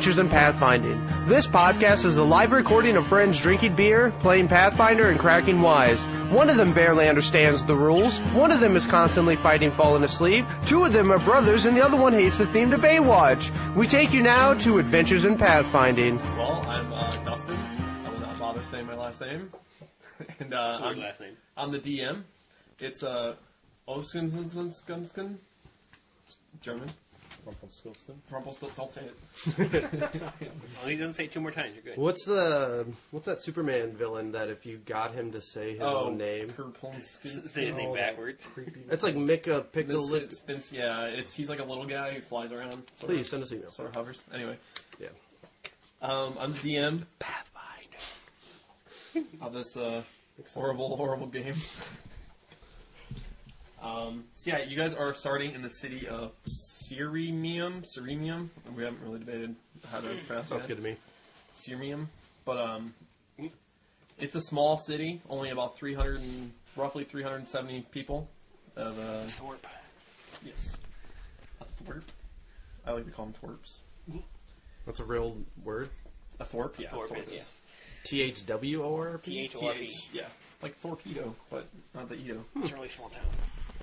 Adventures in Pathfinding. This podcast is a live recording of friends drinking beer, playing Pathfinder, and cracking wise. One of them barely understands the rules, one of them is constantly fighting falling asleep, two of them are brothers, and the other one hates the theme to Baywatch. We take you now to Adventures in Pathfinding. Well, I'm Dustin. I will not bother saying my last name. And I'm the DM. It's Oskunskunskunsken. German. Rumpelstiltskin. Rumpelstiltskin. Don't say it. Well, he doesn't say it 2 more times. You're good. What's that Superman villain that if you got him to say his own name? Say his name backwards. It's like Mika Pickle. He's like a little guy who flies around. Please send us email. Sort of hovers. Anyway. Yeah. I'm the DM. Pathfinder. Of this horrible game. You guys are starting in the city of Sirmium. We haven't really debated how to pronounce it. Sounds good to me. Sirmium. But it's a small city, only about roughly 370 people. It's a thorp. Yes. A thorp. I like to call them twerps. That's a real word? A thorp? Yeah. Thorp is, yeah. T-H-W-O-R-P? T-H-O-R-P. Yeah. Like Thorpedo, but not the Edo. It's a really small town.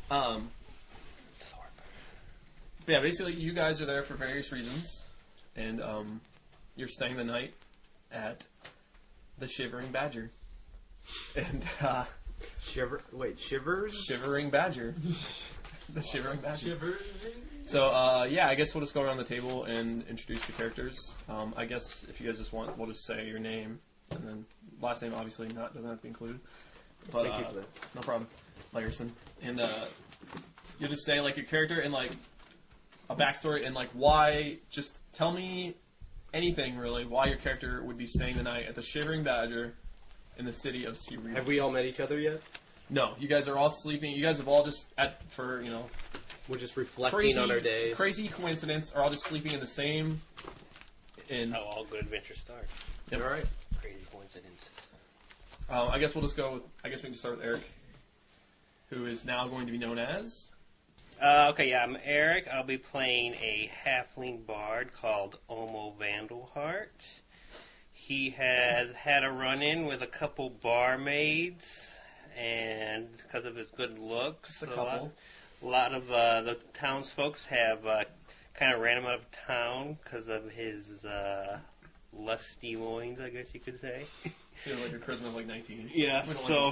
But yeah, basically you guys are there for various reasons, and you're staying the night at the Shivering Badger. And Shivers? Shivering Badger. The Shivering Badger. So I guess we'll just go around the table and introduce the characters. I guess if you guys just want, we'll just say your name, and then last name obviously doesn't have to be included. But, Thank you for that. No problem, Lagerson. And you'll just say like your character and like a backstory and like why. Just tell me anything really. Why your character would be staying the night at the Shivering Badger in the city of Sirmium. Have we all met each other yet? No, you guys are all sleeping. You guys have all just we're just reflecting on our days. Crazy coincidence. Are all just sleeping in the same. How all good adventures start. Yep. All right. Crazy coincidence. I guess we'll just go with. I guess we can just start with Eric, who is now going to be known as. I'm Eric. I'll be playing a halfling bard called Omo Vandalheart. He has had a run-in with a couple barmaids, and because of his good looks, a lot of the townsfolk have kind of ran him out of town because of his lusty loins, I guess you could say. Feels like a charisma of like 19. Yeah, so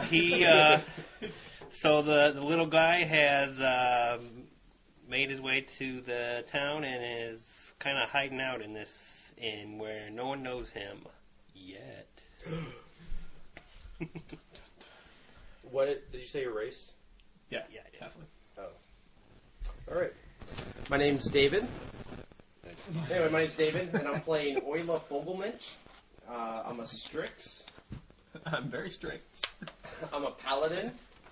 the little guy has made his way to the town and is kind of hiding out in where no one knows him yet. What did you say your race? Yeah, definitely. Oh. All right. My name's David. Anyway, my name's David, and I'm playing Oila Fogelmensch. I'm a Strix. I'm very strict. I'm a paladin.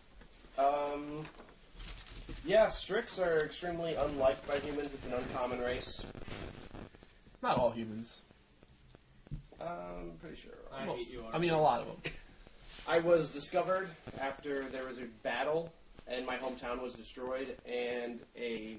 Strix are extremely unliked by humans. It's an uncommon race. Not all humans. I'm pretty sure. A lot of them. I was discovered after there was a battle, and my hometown was destroyed, and a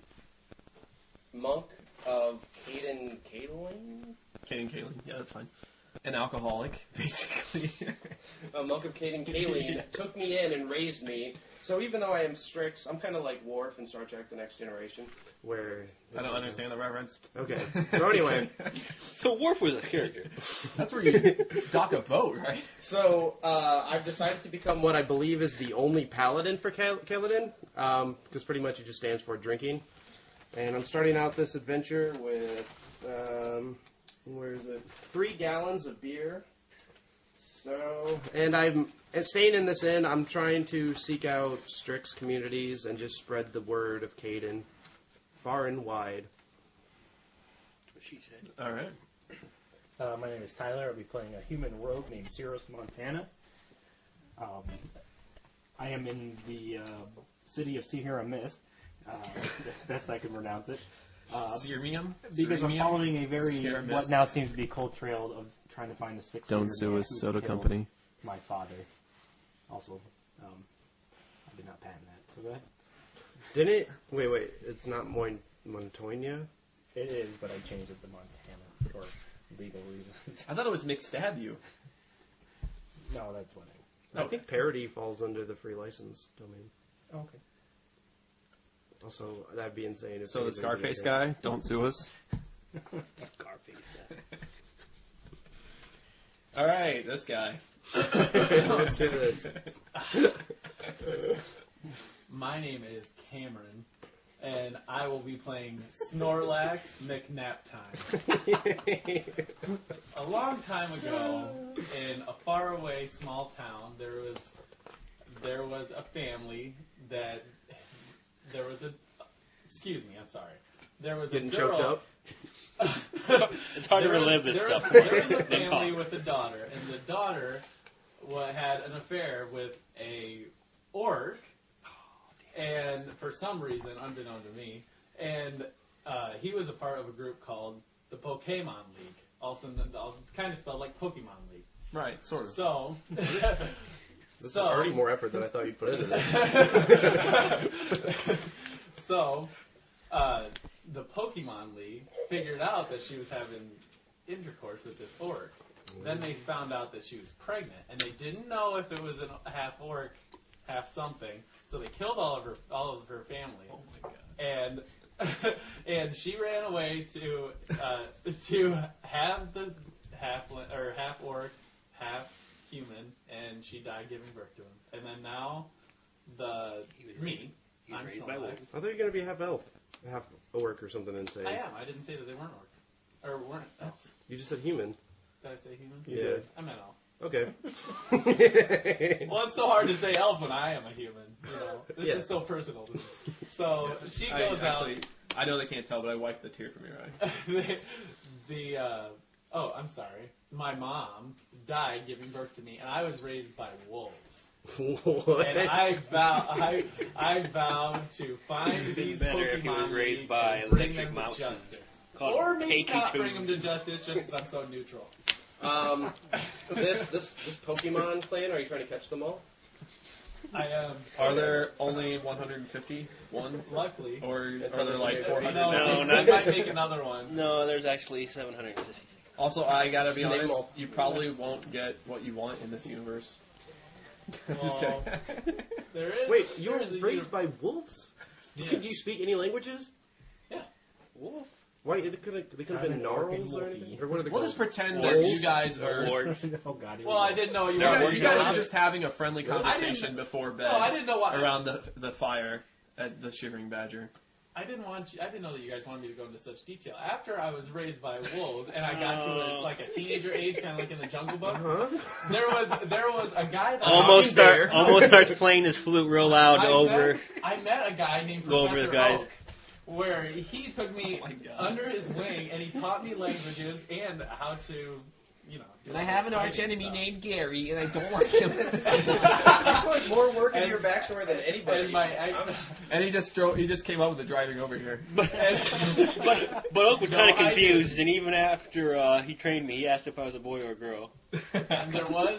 monk of Caden Kaelin? Yeah, that's fine. An alcoholic, basically. A monk of Caden Kaelin took me in and raised me. So even though I am Strix, I'm kind of like Worf in Star Trek The Next Generation. Where I don't understand the reference. Okay. So anyway. So Worf was a character. That's where you dock a boat, right? So I've decided to become what I believe is the only paladin for Kaladin. Because pretty much it just stands for drinking. And I'm starting out this adventure with... 3 gallons of beer. So, and I'm staying in this inn. I'm trying to seek out Strix communities and just spread the word of Caden far and wide. That's what she said. All right. My name is Tyler. I'll be playing a human rogue named Cirrus Montana. I am in the city of Sierra Mist. Best I can pronounce it. Sirmium? Because I'm following a what now seems to be cold trail of trying to find a 600 Don't sue us, soda company. My father. Also, I did not patent that. So go ahead. Didn't it? Wait. It's not Montoya? It is, but I changed it to Montana. for legal reasons. I thought it was Mick stab you. No, that's what I think parody falls under the free license domain. I... Okay. Also, that'd be insane. If So the anybody Scarface did guy, don't sue us. Scarface. All right, this guy. that. Let's do this. My name is Cameron, and I will be playing Snorlax McNaptime. A long time ago, in a faraway small town, there was a family that there was a. Excuse me, I'm sorry. There was Getting a girl. choked up. It's hard to relive this stuff. There was a family with a daughter, and the daughter had an affair with a orc, and for some reason, unbeknown to me, and he was a part of a group called the Pokemon League, also kind of spelled like Pokemon League. Right, sort of. So, This is already more effort than I thought you'd put into this. So, the Pokemon League figured out that she was having intercourse with this orc. Then they found out that she was pregnant, and they didn't know if it was a half orc, half something. So they killed all of her family. Oh my god. And she ran away to have the half orc, half human, and she died giving birth to him. And then now He was raised by Snorlax. wolves. I thought you were going to be half elf, half orc or something insane. I am. I didn't say that they weren't orcs. Or weren't elves. You just said human. Did I say human? You did. I meant elf. Okay. Well, it's so hard to say elf when I am a human. You know, this Yeah. is so personal to me. So she goes I know they can't tell, but I wiped the tear from your eye. out. I'm sorry. My mom died giving birth to me, and I was raised by wolves. What? And I vowed to find these better Pokemon if he was raised Leagues by and bring electric them to mouses justice. called Or maybe Cakey not bring them to Tunes. justice just because I'm so neutral. This Pokemon clan, are you trying to catch them all? I am. Are there only 151? Luckily. Or are That's there like understandable. 400? No, No, they not- might make another one. No, there's actually 756. Also, I gotta be Name them honest, all. you probably won't get what you want in this universe. Just Well, kidding. There is. Wait, you were there is a raised by wolves? Yeah. Could you speak any languages? Yeah. Wolf? Why? They could have been Kind of gnarls orphan or wolfy. anything? Or what are they We'll called? just pretend Wolves? that you guys are... Orcs. Oh god. here Well, we I go. didn't know you You were. guys I are just having a friendly conversation before bed No, I didn't know what. around the fire at the Shivering Badger. I didn't know that you guys wanted me to go into such detail. After I was raised by wolves and I got to a teenager age, kind of like in the Jungle Book, Huh? there was a guy that Almost starts playing his flute real loud I met a guy named Go over Professor the guys. Oak, where he took me Oh my God. under his wing and he taught me languages and how to, do And I all have this an arch fighting enemy stuff. named Gary, and I don't like him. I put more work into And- your backstory than anybody. And my, And he just came up with the driving over here. But Oak was No, kind of I confused, and even after he trained me, he asked if I was a boy or a girl. And there was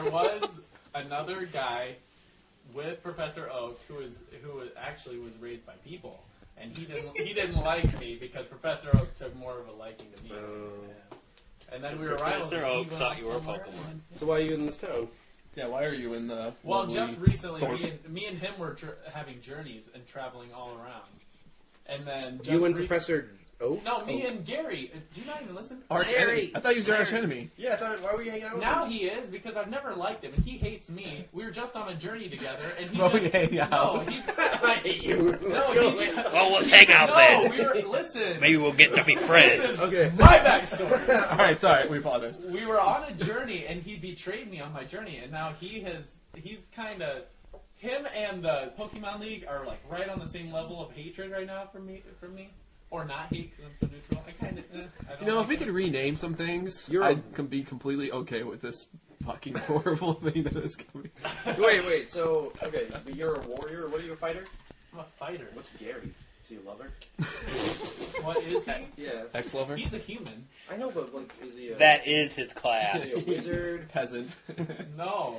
another guy with Professor Oak who actually was raised by people, and he didn't like me because Professor Oak took more of a liking to me. Yeah. And then we were rivals. Professor and he Oak went thought off you were a somewhere. Pokemon. So why are you in this town? Yeah, why are you in the... Well, lovely just recently, Thorpe? me and him were having journeys and traveling all around. And then just You and rec- Professor Oak? No, me and Gary. Do you not even listen? Arch enemy. I thought he was your arch enemy. Yeah, I thought, why were you hanging out with Now him? he is because I've never liked him and he hates me. We were just on a journey together and he Bro, just, we hang out. No, he I hate you. Let's go. he's- Well, let's hang out no, then. we were listen. Maybe we'll get to be friends. This is Okay. my backstory. All right, sorry, we apologize. We were on a journey and he betrayed me on my journey and now he's kind of him and the Pokemon League are like right on the same level of hatred right now from me. Or not hate because I'm so neutral. I kind of. I don't You know, like if we it. could rename some things, You're a- I'd be completely okay with this fucking horrible thing that is coming. Wait, so, okay, but you're a warrior, what are you, a fighter? I'm a fighter. What's Gary? Is he a lover? What is he? Yeah. Ex-lover? He's a human. I know, but, like, is he a... That is his class. Is he a wizard? Peasant. No,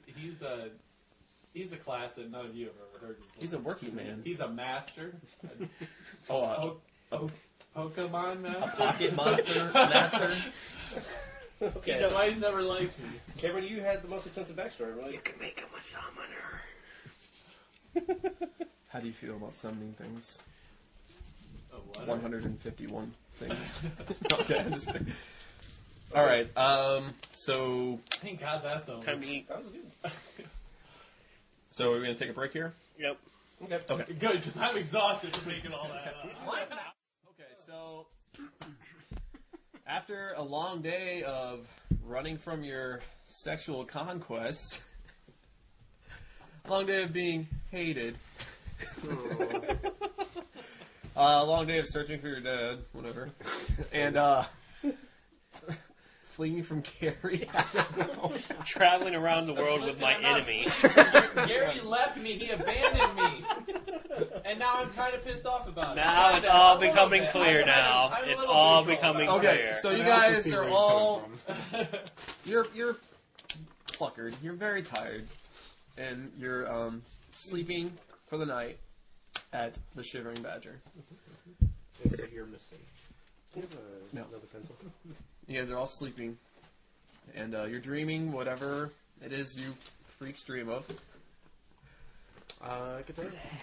he's a class that none of you have ever heard before. He's a working man. He's a master. Oh, Pokemon Master? A pocket monster master. Okay. That's why he's never liked me. Cameron, you had the most extensive backstory, right? You can make him a summoner. How do you feel about summoning things? Oh, what? 151 things. Okay, I'm just kidding. All right. So Thank God that's over. Time to eat. That was good. so we're gonna take a break here. Yep. Okay. Okay. Good, because I'm exhausted from making all that up. Okay. So after a long day of running from your sexual conquests, a long day of being hated. A long day of searching for your dad, whatever, and fleeing from Gary. I don't know. Traveling around the world with my I'm not- enemy. Gary left me. He abandoned me. And now I'm kind of pissed off about it. Now it's all becoming clear now. I'm a It's little all neutral becoming about Okay, clear. so you I also guys see are where he's all coming from. you're cluckered. You're very tired, and you're sleeping for the night at the Shivering Badger. It's a you're missing. Do you have No. another pencil? You guys are all sleeping, and you're dreaming whatever it is you freaks dream of. Guitar?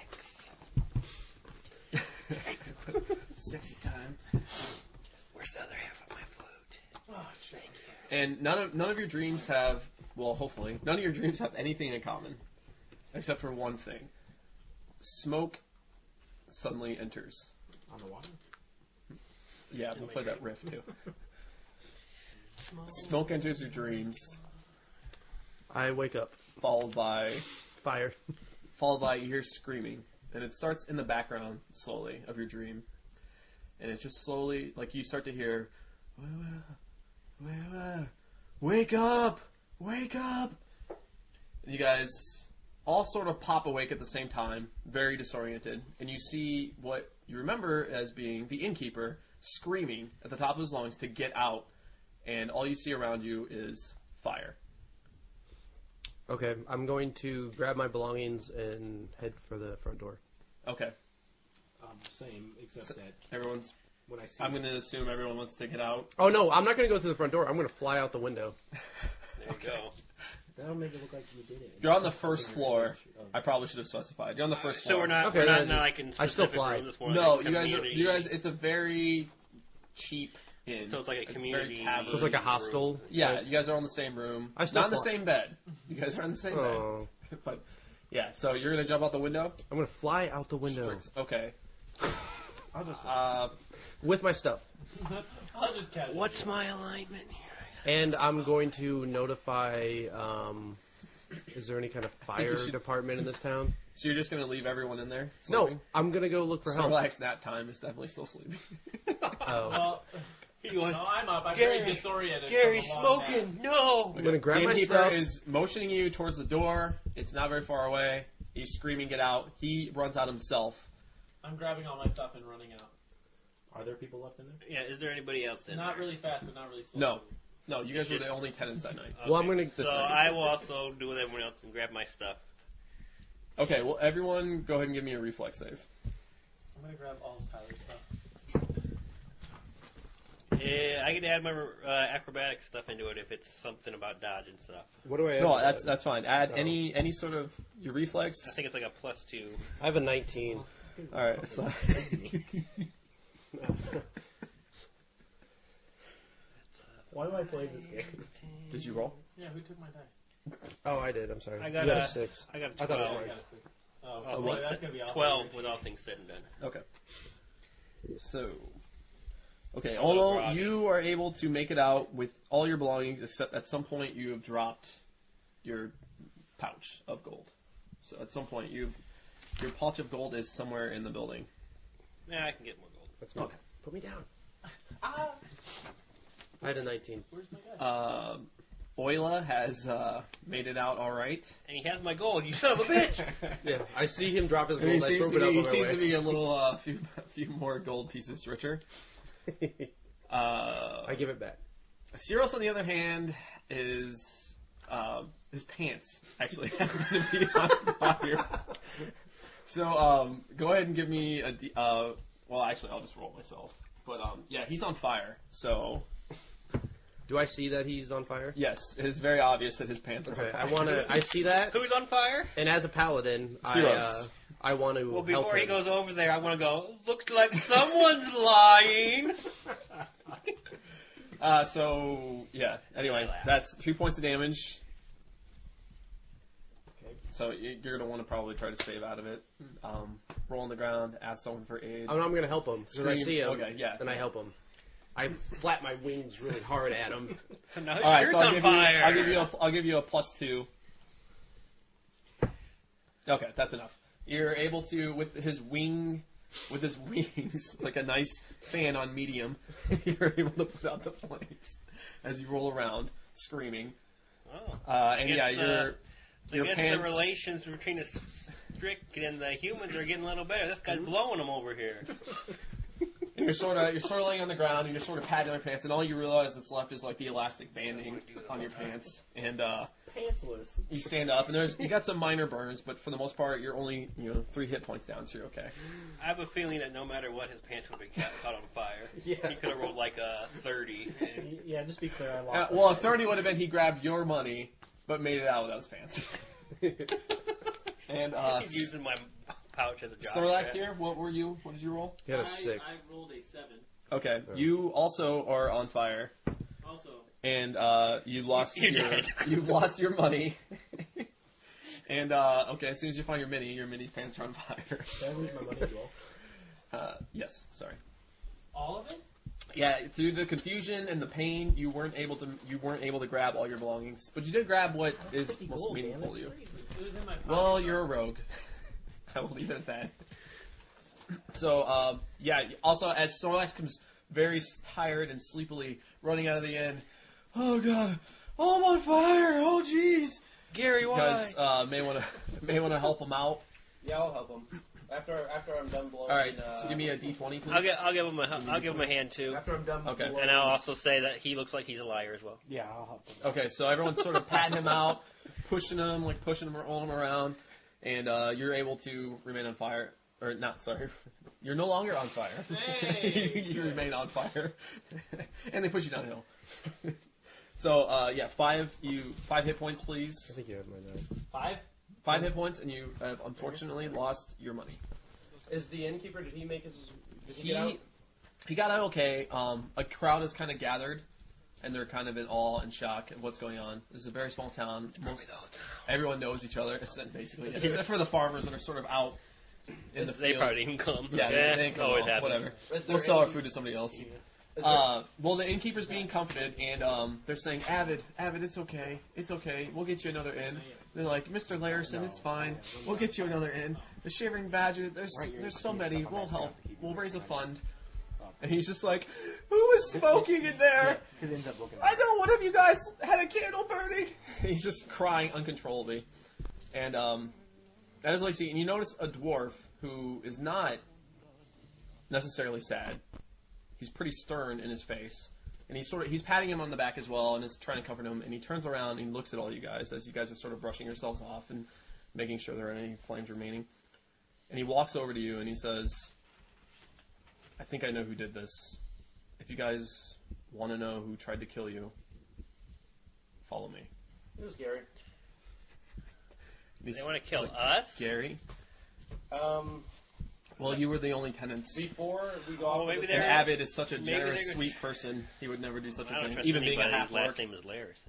Sexy time. Where's the other half of my flute? And none of your dreams have, well, hopefully, none of your dreams have anything in common, except for one thing. Smoke suddenly enters. On the water? Yeah, we'll play that riff too. Smoke enters your dreams, I wake up. followed by Fire. you hear screaming, and it starts in the background slowly of your dream, and it's just slowly like you start to hear, wake up, wake up, and you guys all sort of pop awake at the same time, very disoriented, and you see what you remember as being the innkeeper screaming at the top of his lungs to get out, and all you see around you is fire. Okay, I'm going to grab my belongings and head for the front door. Okay, Same, except that everyone's. when I see I'm going to assume everyone wants to get out. Oh no, I'm not going to go through the front door. I'm going to fly out the window. There you go. that'll make it look like you did it. You're on the first floor. I probably should have specified. You're on the first floor. So we're not Okay, we're not then like in I still specific fly. rooms, more No, like you guys. community. You guys. It's a very cheap inn. So it's like a very community. tavern. So it's like a hostel. Yeah, you guys are on the same room. I still Not in the fly- same bed. You guys are on the same Oh, bed. But yeah, so you're gonna jump out the window. I'm going to fly out the window Okay. I'll just with my stuff, I'll just catch it. What's my alignment here? and I'm going to notify. Is there any kind of fire you should- department in this town? So you're just gonna leave everyone in there? No, sleeping? I'm going to go look for help. Snorlax nap time is definitely still sleeping. Oh. Well, You want no, I'm up. I'm Gary, very disoriented. Gary's from a long nap. smoking. No. I'm going to grab the my innkeeper stuff. is motioning you towards the door. It's not very far away. He's screaming, "Get out!" He runs out himself. I'm grabbing all my stuff and running out. Are there people left in there? Yeah. Is there anybody else in Not there? really fast, but not really slow. No. No, you guys were the Just- only tenants that night. Well, I'm gonna- So I will also do with everyone else and grab my stuff. Okay, well, everyone go ahead and give me a reflex save. I'm gonna grab all of Tyler's stuff. I can add my acrobatic stuff into it if it's something about dodge and stuff. What do I have? No, that's fine. Add any sort of your reflex. I think it's like a +2. I have a 19. All right, so Why do I play this game? did you roll? Yeah, who took my die? Oh, I did. I'm sorry. I got you got a- a 6. I got a I thought it was 12. I got a 6. Oh, Oh, boy, what's that's it? gonna be awful. 12 with all things said and done. Okay. So, okay, Hello, Olo, Groggy. you are able to make it out with all your belongings, except at some point you have dropped your pouch of gold. So at some point your pouch of gold is somewhere in the building. Yeah, I can get more gold. That's me. Okay. Put me down. Ah, I had a 19. where's my die? Oila has made it out all right. And he has my gold. You son of a bitch! Yeah, I see him drop his And he gold. I seems, swoop to it up be, on he my seems to way. be a little a few more gold pieces richer. I give it back. Cyros, on the other hand, is his pants actually happen to be on fire. So go ahead and give me a well, actually, I'll just roll myself. But yeah, he's on fire. So Do I see that he's on fire? yes, it is very obvious that his pants are on Okay, fire. I see that, Who's on fire? and as a paladin, Zeros. I want to Well, help before he him. goes over there, I want to go, looks like someone's lying. So yeah. Anyway, laugh. that's 3 points of damage. Okay. So you're gonna want to probably try to save out of it. Roll on the ground, ask someone for aid. I'm going to help him. Because I Scream. see him, Okay, yeah. and I help him. I flap my wings really hard at him. So now his All right, shirt's so on fire. I'll give you a +2. Okay, that's enough. You're able to with his wings, like a nice fan on medium. You're able to put out the flames as you roll around, screaming. Oh. And Guess yeah, I your guess pants. the relations between the strict and the humans are getting a little better. This guy's blowing them over here. And you're sort of laying on the ground, and you're sort of patting your pants, and all you realize that's left is like the elastic banding on your pants. And Pantsless. you stand up, and you got some minor burns, but for the most part, you're only 3 hit points down, so you're okay. I have a feeling that no matter what, his pants would be caught on fire. Yeah. He could have rolled like a 30. Yeah, just be clear, I lost. Well, a 30 would have been he grabbed your money, but made it out without his pants. And I could use in my pouch as a job. Snorlax here, what did you roll? He had a 6. I rolled a 7. Okay, you also are on fire, Also, and you lost You're your dead. you lost your money. And okay, as soon as you find your mini's pants are on fire. Did I lose my money as well? Yes, sorry. all of it? Yeah, through the confusion and the pain, you weren't able to grab all your belongings, but you did grab what is 50 most gold, man, meaningful to that's you. crazy. It was in my pocket. Well, you're a rogue. I will leave it at that. So, yeah, also as Snorlax comes very tired and sleepily running out of the inn, oh god, oh, I'm on fire, oh jeez. Gary, You why? guys may want to help him out. Yeah, I'll help him. After I'm done blowing. Alright, so give me a d20, please. I'll give him a hand too. After I'm done Okay. blowing. And I'll also say that he looks like he's a liar as well. Yeah, I'll help them. Okay, so everyone's sort of patting him out, pushing him, rolling him around, and you're able to remain on fire. Or not, sorry. You're no longer on fire. Hey! You remain on fire. And they push you downhill. So, yeah, 5 hit points, I please. think you have my 9. 5? 5 hit points, and you have unfortunately lost your money. Is the innkeeper, did he make his... Did he get out? He got out okay. A crowd has kind of gathered, and they're kind of in awe and shock at what's going on. This is a very small town. Everyone knows each other, basically, except for the farmers that are sort of out in the They fields. probably didn't come. Yeah, they didn't come always along, happens. whatever. Is there We'll sell our any- food to somebody else. Is there- Well, the innkeeper's being comforted, and they're saying, Avid, it's okay. We'll get you another inn. They're like, Mr. Larison, it's fine. We'll get you another inn. The Shivering Badger, there's so many. We'll help. We'll raise a fund. And he's just like, who is smoking in there? Because it ends up looking I know one of you guys had a candle burning. He's just crying uncontrollably. And that is what you see. And you notice a dwarf who is not necessarily sad. He's pretty stern in his face. And he's patting him on the back as well and is trying to comfort him. And he turns around and he looks at all you guys as you guys are sort of brushing yourselves off and making sure there aren't any flames remaining. And he walks over to you and he says, I think I know who did this. If you guys want to know who tried to kill you, follow me. It was Gary. He's- They want to kill he's like, us? Gary? Well, you were the only tenants. Before we go off maybe with they're- And Avid is such a maybe generous, they're- sweet person. He would never do such I a don't thing, trust even being a anybody whose half-orc. last name is Larison.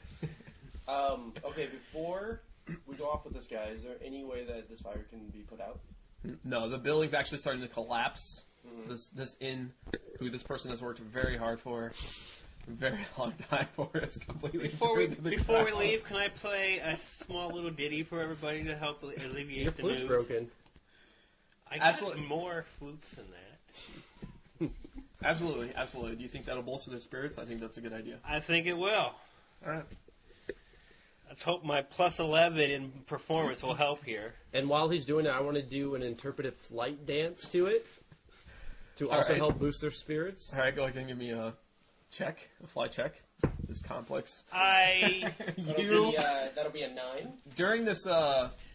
Okay, before we go off with this guy, is there any way that this fire can be put out? No, the building's actually starting to collapse. This inn, who this person has worked very hard for, a very long time for, is completely Before we burned to the before we ground. leave, can I play a small little ditty for everybody to help alleviate Your the flute's news? broken. I got Absolutely. more flutes than that. Absolutely, absolutely. Do you think that'll bolster their spirits? I think that's a good idea. I think it will. All right. Let's hope my plus 11 in performance will help here. And while he's doing it, I want to do an interpretive flight dance to it to All also right. help boost their spirits. All right, go ahead and give me a check, a fly check. This complex. I That'll be a 9. During this,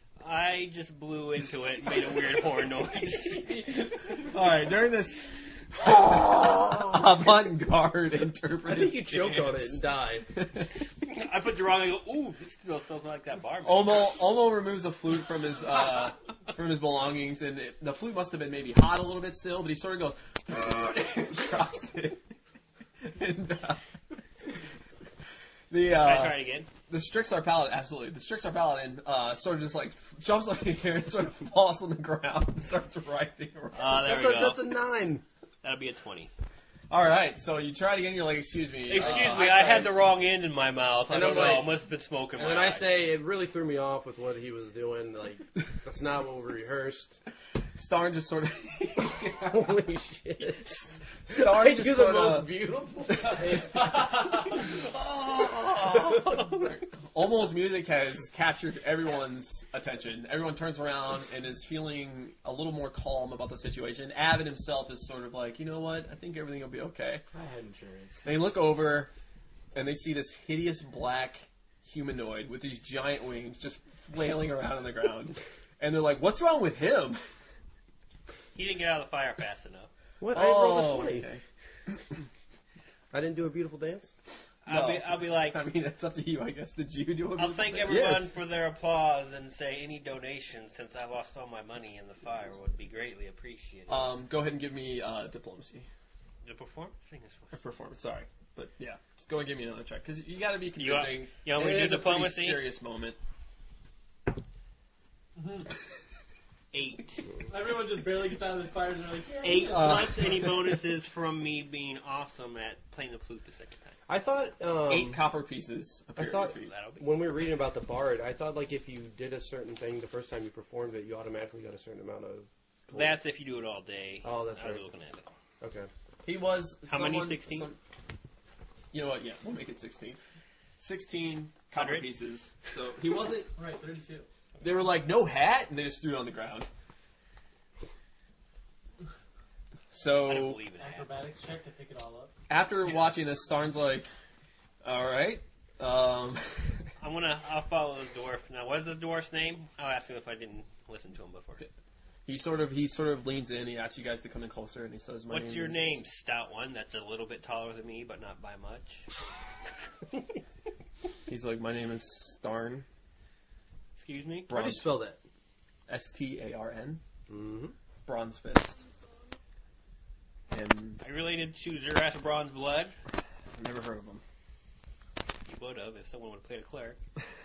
I just blew into it and made a weird horn noise. all right, during this avant-garde interpretive. I think you choke on it dance. and die. I put the wrong. I go, ooh, this still smells like that bar. Omo removes a flute from his belongings, and the flute must have been maybe hot a little bit still, but he sort of goes and drops it. And, Can I try it again? the Strixar Paladin, absolutely. The Strixar Paladin sort of just like jumps up in the air and sort of falls on the ground and starts writhing around. There we go. That's a 9. That'll be a 20. All right, so you try it again. You're like, "Excuse me, Excuse me, I I had tried." the wrong end in my mouth. I And don't I'm know. like- I must have been smoking And my then I eye. say it really threw me off with what he was doing. Like, that's not what we rehearsed. Starn just sort of Holy shit. Starn I just do the sort most of beautiful. Almost music has captured everyone's attention. Everyone turns around and is feeling a little more calm about the situation. Avid himself is sort of like, you know what? I think everything will be okay. I had insurance. They look over and they see this hideous black humanoid with these giant wings just flailing around on the ground. And they're like, what's wrong with him? He didn't get out of the fire fast enough. What? I rolled a 20. okay. I didn't do a beautiful dance? I'll be like, I mean, that's up to you, I guess. Did you do a I'll thank thing? everyone Yes. for their applause and say any donations since I lost all my money in the fire would be greatly appreciated. Go ahead and give me diplomacy. the performance thing is Or performance, sorry. But yeah, just go and give me another check. Because you got to be You want- convincing. you want me to It do is a pretty diplomacy? serious moment. 8. Everyone just barely gets out of this fire and they're like, yeah. 8 plus any bonuses from me being awesome at playing the flute the second time. I thought 8 copper pieces appear I thought at your feet. That'll be. when we were reading about the bard, I thought like if you did a certain thing the first time you performed it, you automatically got a certain amount of. Gold. That's if you do it all day. Oh, that's I was right. looking at it. Okay. He was. How many, 16? You know what? Yeah, we'll make it 16. 16 copper 100? pieces. So he wasn't. Right, 32. They were like, no hat, and they just threw it on the ground. I don't So believe in that. Acrobatics check to pick it all up. after watching this, Starn's like, all right. I'll follow the dwarf. Now, what's the dwarf's name? I'll ask him if I didn't listen to him before. He sort of leans in. He asks you guys to come in closer, and he says, "My What's name your is-" name? Stout one. That's a little bit taller than me, but not by much. He's like, "My name is Starn Excuse me. How do you spell that? Starn, Mm-hmm. Bronze Fist." And Are you related to Zerath Bronze Blood? I've never heard of him. You would have if someone would have played a cleric.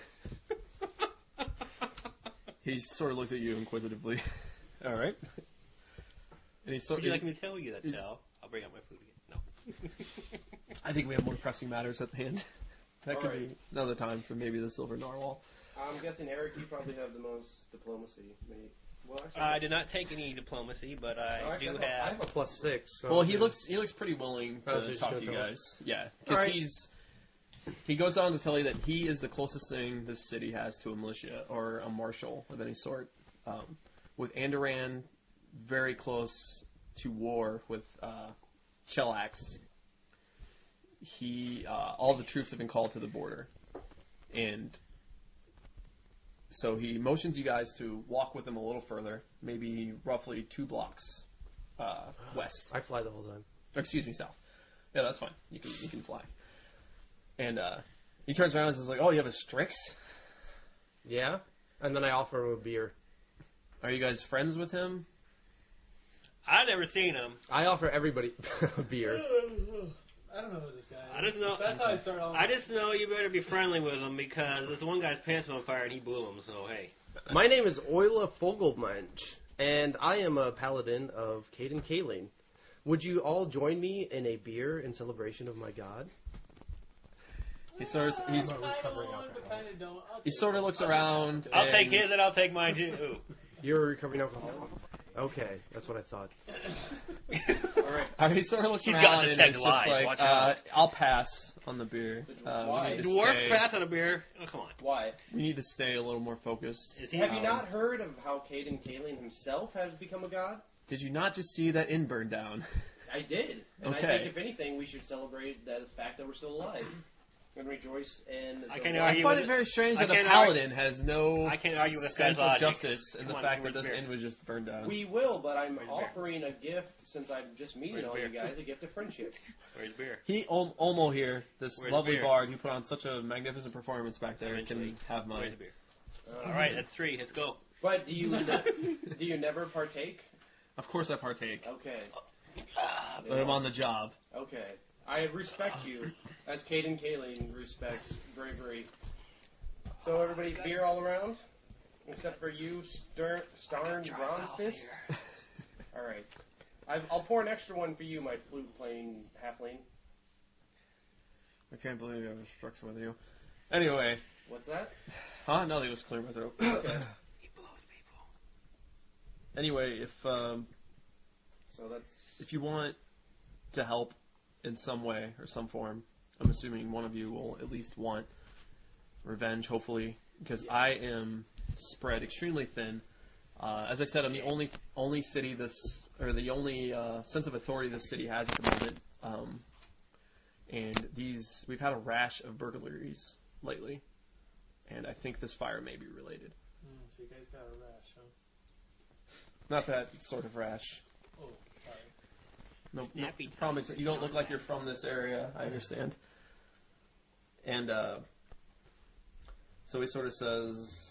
He sort of looks at you inquisitively. All right. And he's sort Would you like me to tell you that, he's- Sal? I'll bring out my flute again. No. I think we have more pressing matters at hand. That could Alright. be another time for maybe the Silver Narwhal. I'm guessing Eric, you probably have the most diplomacy. Maybe. Well, actually, I did not take any diplomacy, but I actually, do I have a +6. So Well, he looks pretty willing Oh, so to he's talk gonna to you tell us? guys. Yeah, because Alright. he goes on to tell you that he is the closest thing this city has to a militia or a marshal of any sort. With Andoran very close to war with Chellax, all the troops have been called to the border, and so he motions you guys to walk with him a little further, maybe roughly 2 blocks west. I fly the whole time. Or, excuse me, south. Yeah, that's fine. You can fly. And he turns around and says, like, "Oh, you have a Strix? Yeah, and then I offer him a beer. Are you guys friends with him?" I never seen him. I offer everybody a beer. I don't know who this guy is. I just know. That's how I start all. I just know you better be friendly with him because this one guy's pants were on fire and he blew him. So hey, My name is Oila Fogelmensch, and I am a paladin of Caden Kaling. Would you all join me in a beer in celebration of my god? He sort of Kind of want, but kind of don't. he sort of looks around. I'll and take his and I'll take mine too. You're a recovering alcoholic? Okay, that's what I thought. He sort of looks He's around got and detect it's just lies, like, watch out. "I'll pass on the beer. Why? We need to Dwarf stay. pass on a beer. Oh come on. Why? We need to stay a little more focused." Is he? Have you not heard of how Caden Kaling himself has become a god? Did you not just see that inn burn down? I did. And Okay. I think, if anything, we should celebrate the fact that we're still alive. and rejoice in I the can't light. I argue find with it very strange that a can't paladin has no I can't argue with this sense guy's of logic. justice in the Come on, fact that where's this beer? inn was just burned down. We will, but I'm Where's beer? offering a gift since I'm just meeting Where's all beer? you guys, a gift of friendship. Where's beer? Olmo here, this Where's lovely beer? bard who put on such a magnificent performance back there, Eventually. can have mine. Where's beer? All right, that's 3. Let's go. But do you never partake? Of course I partake, Okay. but I'm on the job. Okay. I respect you, as Caden Kaling respects bravery. So everybody, beer all around? Except for you, Starn Bronze Fist? Alright. I'll pour an extra one for you, my flute-playing halfling. I can't believe I was struck with you. Anyway, What's that? huh? No, they was clear my throat. Okay. He blows people. Anyway, So that's... if you want to help in some way or some form, I'm assuming one of you will at least want revenge, hopefully, because I am spread extremely thin. As I said, I'm the only city the only sense of authority this city has at the moment. And we've had a rash of burglaries lately, and I think this fire may be related. So you guys got a rash, huh? Not that sort of rash. Oh, sorry. No, Snappy problem is time. you don't look like you're from this area. I understand. And so he sort of says,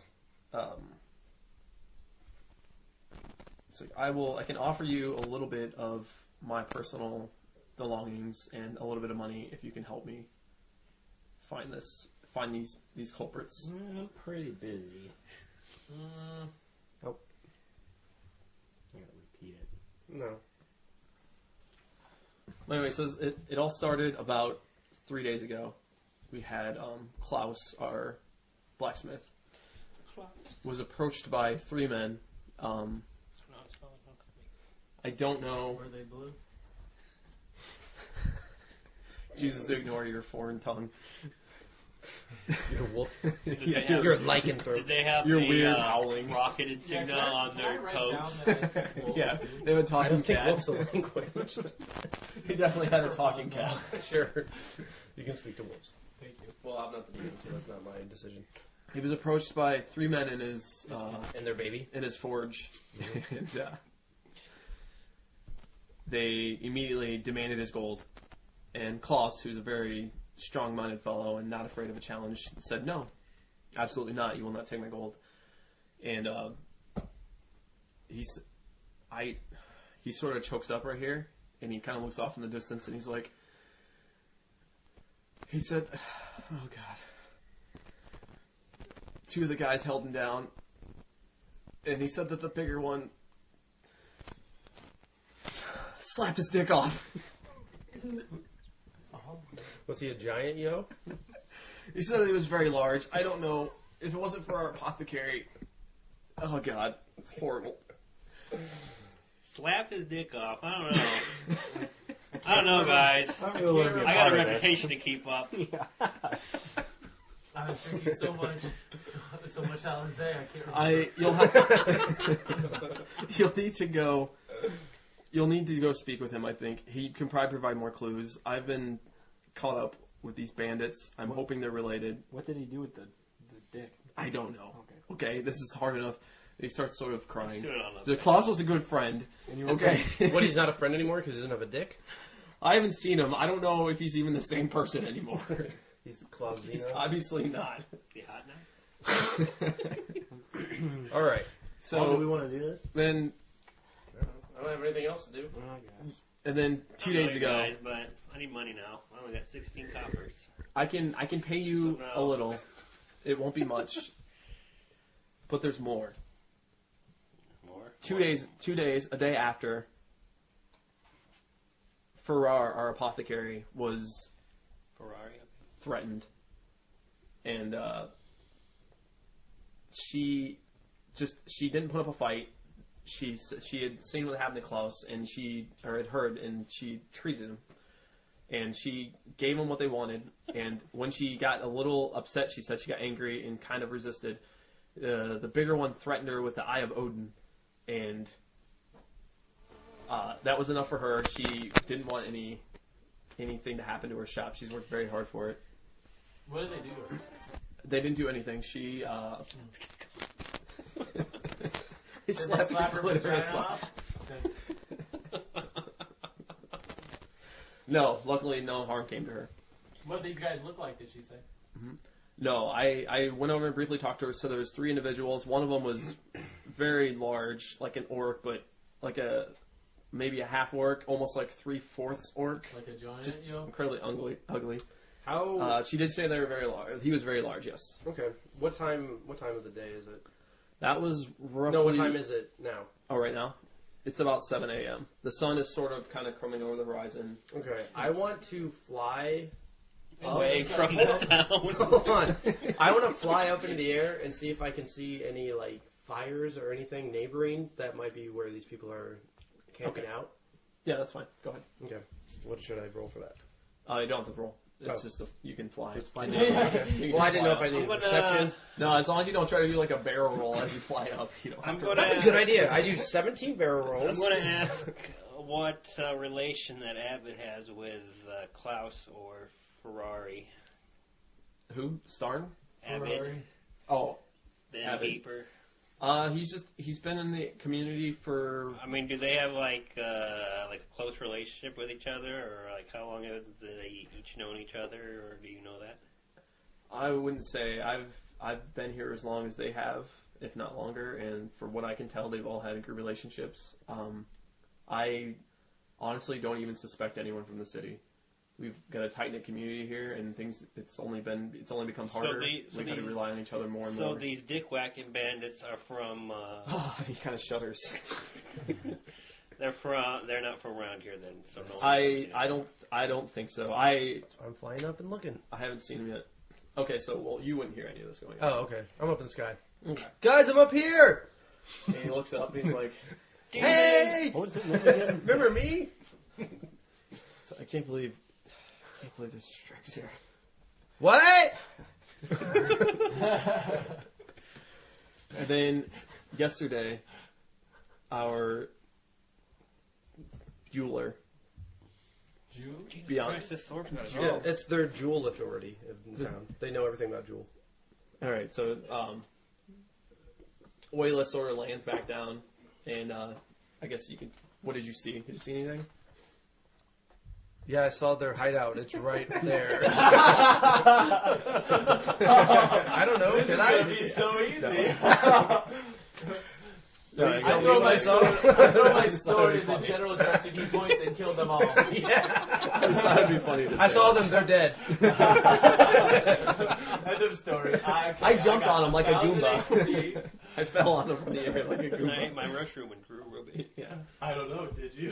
so I can offer you a little bit of my personal belongings and a little bit of money if you can help me find these culprits. I'm pretty busy. Oh. I gotta repeat it. No. Anyway, it says it all started about 3 days ago. We had Klaus, our blacksmith, was approached by 3 men. I don't know. Were they blue? Jesus, ignore your foreign tongue. You're a wolf. Did they have, You're a lycanthrope. did they have You're the weird howling. rocket insignia on their coats? Yeah, they have a I talking don't think cat. wolf's a language. He definitely had a talking cat. Sure. You can speak to wolves. Thank you. Well, I'm not the demon, so that's not my decision. He was approached by 3 men in his And their baby? in his forge, and they immediately demanded his gold. And Klaus, who's a very strong-minded fellow and not afraid of a challenge, said, "No, absolutely not. You will not take my gold." And he sort of chokes up right here, and he kind of looks off in the distance, and he said, "Oh God." 2 of the guys held him down, and he said that the bigger one slapped his dick off. Was he a giant, yo? He said that he was very large. I don't know. If it wasn't for our apothecary... Oh, God. It's horrible. Slapped his dick off. I don't know. I don't know, guys. I don't really want to be a I got part a of this. reputation to keep up. I was drinking so much Alizé, I can't remember. You'll need to go speak with him, I think. He can probably provide more clues. I've been caught up with these bandits. I'm hoping they're related. What did he do with the dick? I don't know. Okay, this is hard enough. He starts sort of crying. Shoot on The Klaus was a good friend. Okay. What, he's not a friend anymore because he doesn't have a dick? I haven't seen him. I don't know if he's even the same person anymore. He's Klaus He's Zeno? obviously not. Is he hot now? Alright. So, do we So want to do this? then, I don't have anything else to do. Well, I guess. and then 2 days Sorry, ago, guys, but I need money now. I only got 16 coppers. I can pay you So now- a little. It won't be much, but there's more. More. 2 days, a day after, Farrar, our apothecary, was Ferrari. threatened, and she didn't put up a fight. She had seen what happened to Klaus, and had heard, and she treated him, and she gave them what they wanted. And when she got a little upset, she said she got angry and kind of resisted. The bigger one threatened her with the Eye of Odin, and that was enough for her. She didn't want anything to happen to her shop. She's worked very hard for it. What did they do to her? They didn't do anything. She, he Did they slap her vagina off? No, luckily no harm came to her. What did these guys look like, did she say? No, I went over and briefly talked to her. So there was 3 individuals. One of them was very large, like an orc, but like maybe a half orc, almost like 3/4 orc. Like a giant, Just yo? incredibly ugly. How? She did say they were very large. He was very large, yes. Okay. What time of the day is it? That was roughly... No, what time is it now? Oh, right now? It's about 7 a.m. The sun is sort of kind of coming over the horizon. Okay. I want to fly... Away from this town. Hold on. I want to fly up into the air and see if I can see any, like, fires or anything neighboring that might be where these people are camping out. Yeah, that's fine. Go ahead. Okay. What should I roll for that? You don't have to roll. It's Oh. just you can fly. Just fly You down. can Okay. you Well, I can didn't know if fly I up. needed I'm gonna- perception. No, as long as you don't try to do like a barrel roll as you fly up, you don't I'm have to. gonna. That's a good idea. I do 17 barrel I'm rolls. going to ask what relation that Abbott has with Klaus or Ferrari. Who? Starn? Abbott, Oh, the Abbott. innkeeper. he's been in the community for... I mean, do they have like a close relationship with each other, or like how long have they each known each other, or do you know that? I wouldn't say I've been here as long as they have, if not longer, and for what I can tell, they've all had good relationships. I honestly don't even suspect anyone from the city. We've got a tight knit community here, and it's only become harder. We've had to rely on each other more and So more. these dick whacking bandits are from. He kind of shudders. They're not from around here then. So no. one I don't think so. I I'm flying up and looking. haven't seen him yet. Okay, so well, you wouldn't hear any of this going Oh, on. okay. I'm up in the sky. Okay. Guys, I'm up here! And he looks up and he's like, Hey! What was it? Again? Remember me? I can't believe there's Strix here. What? And then yesterday, our jeweler, beyond. Christ, this sword's got it Yeah, all. it's their jewel authority in town. They know everything about jewel. All right, so Oyla sort of lands back down, and I guess you can. What did you see? Did you see anything? Yeah, I saw their hideout. It's right there. I don't know. This is Did gonna I? be so easy. No, I I throw my sword. I throw my That sword would be in the funny. general direction he points and kill them all. Yeah. That would be funny to I say. saw them. They're dead. End of story. I jumped on him like a 1,000 Goomba. XP. I fell on him from the air like a I ate Goomba. my mushroom and grew Ruby. Yeah. I don't know. Did you?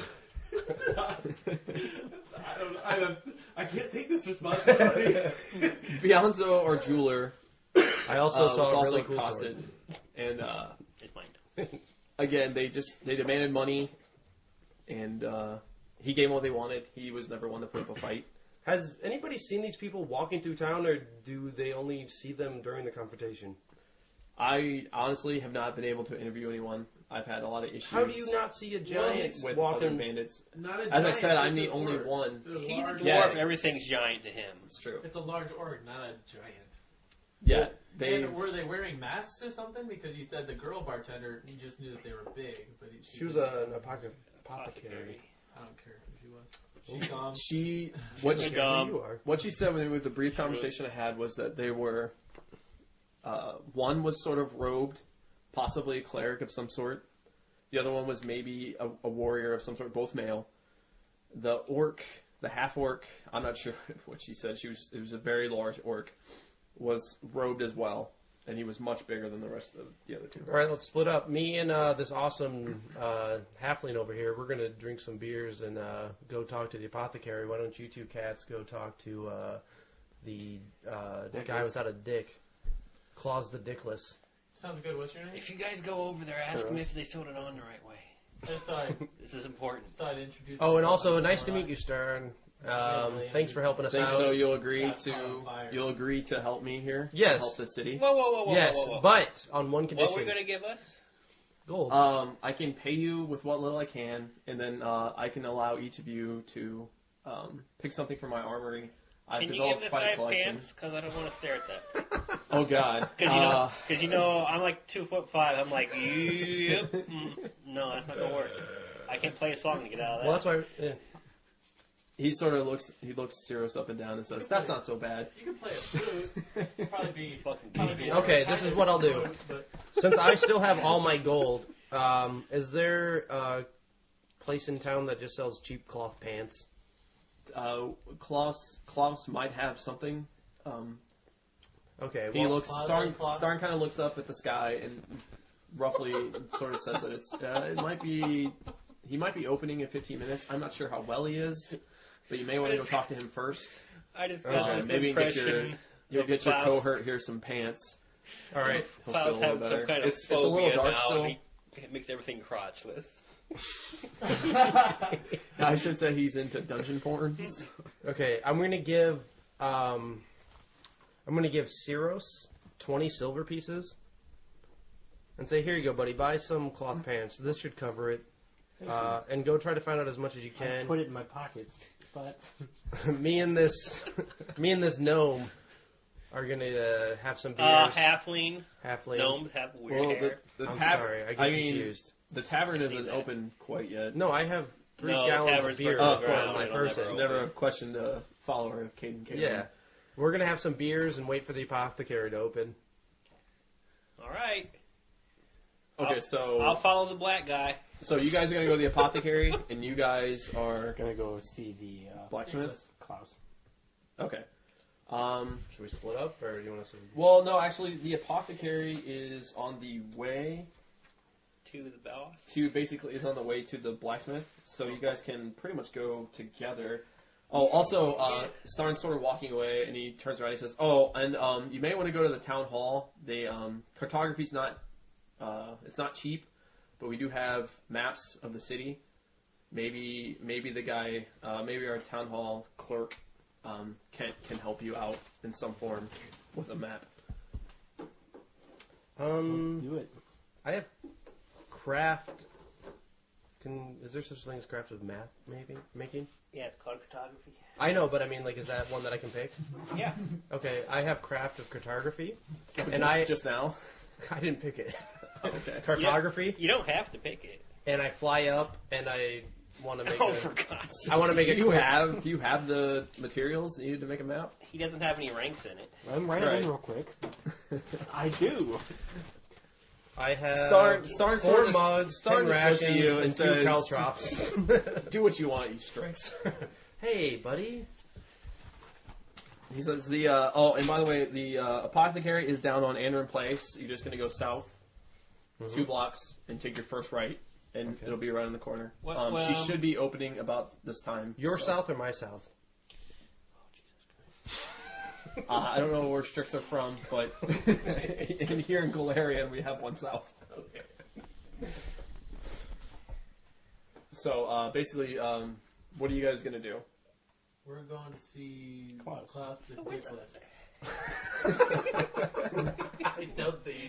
I can't take this responsibility. Beyonzo, our jeweler, I also was saw a also really cool accosted, sword. and It's mine. again, they demanded money, and he gave them what they wanted. He was never one to put up a fight. Has anybody seen these people walking through town, or do they only see them during the confrontation? I honestly have not been able to interview anyone. I've had a lot of issues. How do you not see a giant with other walking? bandits? Not a As I giant, said, I'm it's the an only orc. one. They're He's a large dwarf. Yeah. Everything's giant to him. It's true. It's a large orc, not a giant. Yeah, they. And were they wearing masks or something? Because you said the girl bartender, you just knew that they were big, but She was an apothecary. I don't care who she was. She's gone. She what She's she, dumb. You are. what she said with the brief conversation I had was that they were. One was sort of robed, possibly a cleric of some sort. The other one was maybe a warrior of some sort, both male. The orc, the half orc, I'm not sure what she said. It was a very large orc, was robed as well, and he was much bigger than the rest of the other two. All right, let's split up. Me and this awesome halfling over here, we're going to drink some beers and go talk to the apothecary. Why don't you two cats go talk to the guy without a dick? Claus the Dickless. Sounds good. What's your name? If you guys go over there, ask them if they sewed it on the right way. Sorry. This is important. Sorry to introduce Oh, and myself. also, nice to meet you, Stern. Thanks for helping us Think out. so? You'll agree Got caught on fire. to help me here? Yes. Help the city. Whoa. Yes, whoa, whoa. but on one What condition. were you going to give us? Gold. I can pay you with what little I can, and then I can allow each of you to pick something from my armory I've Can you give developed this quite guy a collection. pants? Because I don't want to stare at that. Oh God. Because I'm like 2'5". I'm like, yep. No, that's not gonna work. I can't play a song to get out of that. Well, that's why. Yeah. He sort of looks Cirrus up and down and says, "That's not so bad." You can play a flute. Probably be Fucking Okay, this is what I'll do. But Since I still have all my gold, is there a place in town that just sells cheap cloth pants? Klaus might have something. Okay, He well, looks. Closet cloth. Starn kind of looks up at the sky and roughly sort of says that it might be. He might be opening in 15 minutes. I'm not sure how well he is, but you may want to go talk to him first. I just got this Maybe get impression. you'll get your Klaus- cohort here some pants. all right. He'll Klaus feel a little has some better. kind of It's a little phobia dark now, still. and he makes everything crotchless. I should say he's into dungeon porn. Okay, I'm gonna give Cyros 20 silver pieces, and say, "Here you go, buddy. Buy some cloth pants. This should cover it, and go try to find out as much as you I can." put it in my pockets, but me and this gnome are gonna have some beers. Halfling. Halfling. Gnomes have weird Well, hair. the I'm tavern. sorry, I get confused. The tavern I see isn't that. open quite yet. No, I have 3 No, the gallons of tavern's beer burning of course, on my it'll person. never Never have questioned a follower of Caden Caden. Yeah, we're gonna have some beers and wait for the apothecary to open. All right. Okay, I'll follow the black guy. so you guys are gonna go to the apothecary, and you guys are gonna go see the blacksmith. Klaus. Okay. Should we split up, or do you want to? Well, no, actually, the apothecary is on the way To the boss. is on the way to the blacksmith, so you guys can pretty much go together. Oh, also, Starn's sort of walking away, and he turns around and he says, "Oh, and you may want to go to the town hall. The cartography's not it's not cheap, but we do have maps of the city. Maybe the guy, maybe our town hall clerk, can help you out in some form with a map." Let's do it. I have craft. Is there such a thing as craft with math? Maybe making. Yeah, it's called cartography. I know, but I mean, like, is that one that I can pick? Yeah. Okay, I have craft of cartography, and Just- I just now. I didn't pick it. Okay. Cartography, You don't have to pick it. and I fly up, and I want to make. Oh, for God's sake. I want to make Do it. you quick. have the materials needed to make a map? He doesn't have any ranks in it. I'm writing Right. real quick. I do. I have Starn 4 sort of- mugs, Starn 10 just looks rations, at you and and 2 says- caltrops. Do what you want, you Strix. Hey, buddy. He says and by the way, the apothecary is down on Andron Place. You're just gonna go south 2 blocks and take your first right, and it'll be right in the corner. What- She should be opening about this time. Your so. south or my south? I don't know where Strix are from, but in here in Galarian we have one south. Okay. So basically, what are you guys gonna do? we're going to see Klaus. Klaus the Dickless. I don't think.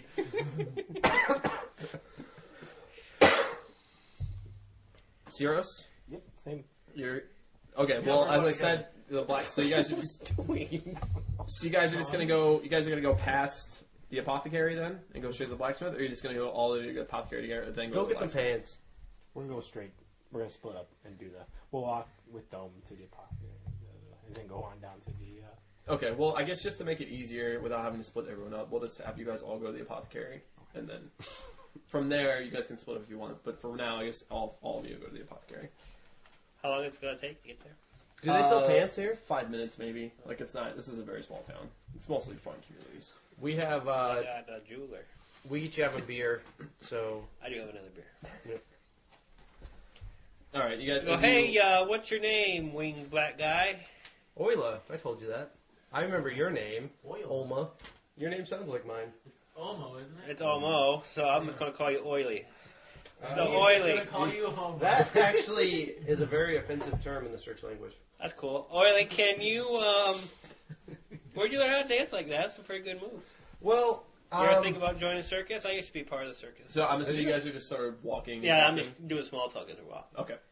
Cirrus? Yep, same. You're okay. Well, as I said, the black. So you guys are just. So you guys are just gonna go. You guys are gonna go past the apothecary then, and go straight to the blacksmith, or are you just gonna go all the way to the apothecary together, then Go to the get some blacksmith? pants. We're gonna go straight. We're gonna split up and do we'll walk with Dome to the apothecary, and then go on down to the. Okay. Well, I guess just to make it easier without having to split everyone up, we'll just have you guys all go to the apothecary, and then from there you guys can split up if you want. But for now, I guess all of you go to the apothecary. How long it's going to take to get there? Do they sell pants here? 5 minutes maybe. Like it's not. This is a very small town. It's mostly farm communities. We have. I got a jeweler. We each have a beer, so. I do have another beer. All right, you guys. So, as hey, you- what's your name, winged black guy? Oila, I told you that. I remember your name, Oil. Olma. Your name sounds like mine. Omo, isn't it? It's Omo, so I'm just going to call you Oily. So, He's Oily. gonna call you Homo. That actually is a very offensive term in the Strix language. That's cool. Oily, can you, where'd you learn how to dance like that? That's some pretty good moves. Well, You ever think about joining a circus? I used to be part of the circus. So I'm assuming you guys are just sort of walking. Yeah, I'm walking. just doing small talk as we walk. Okay.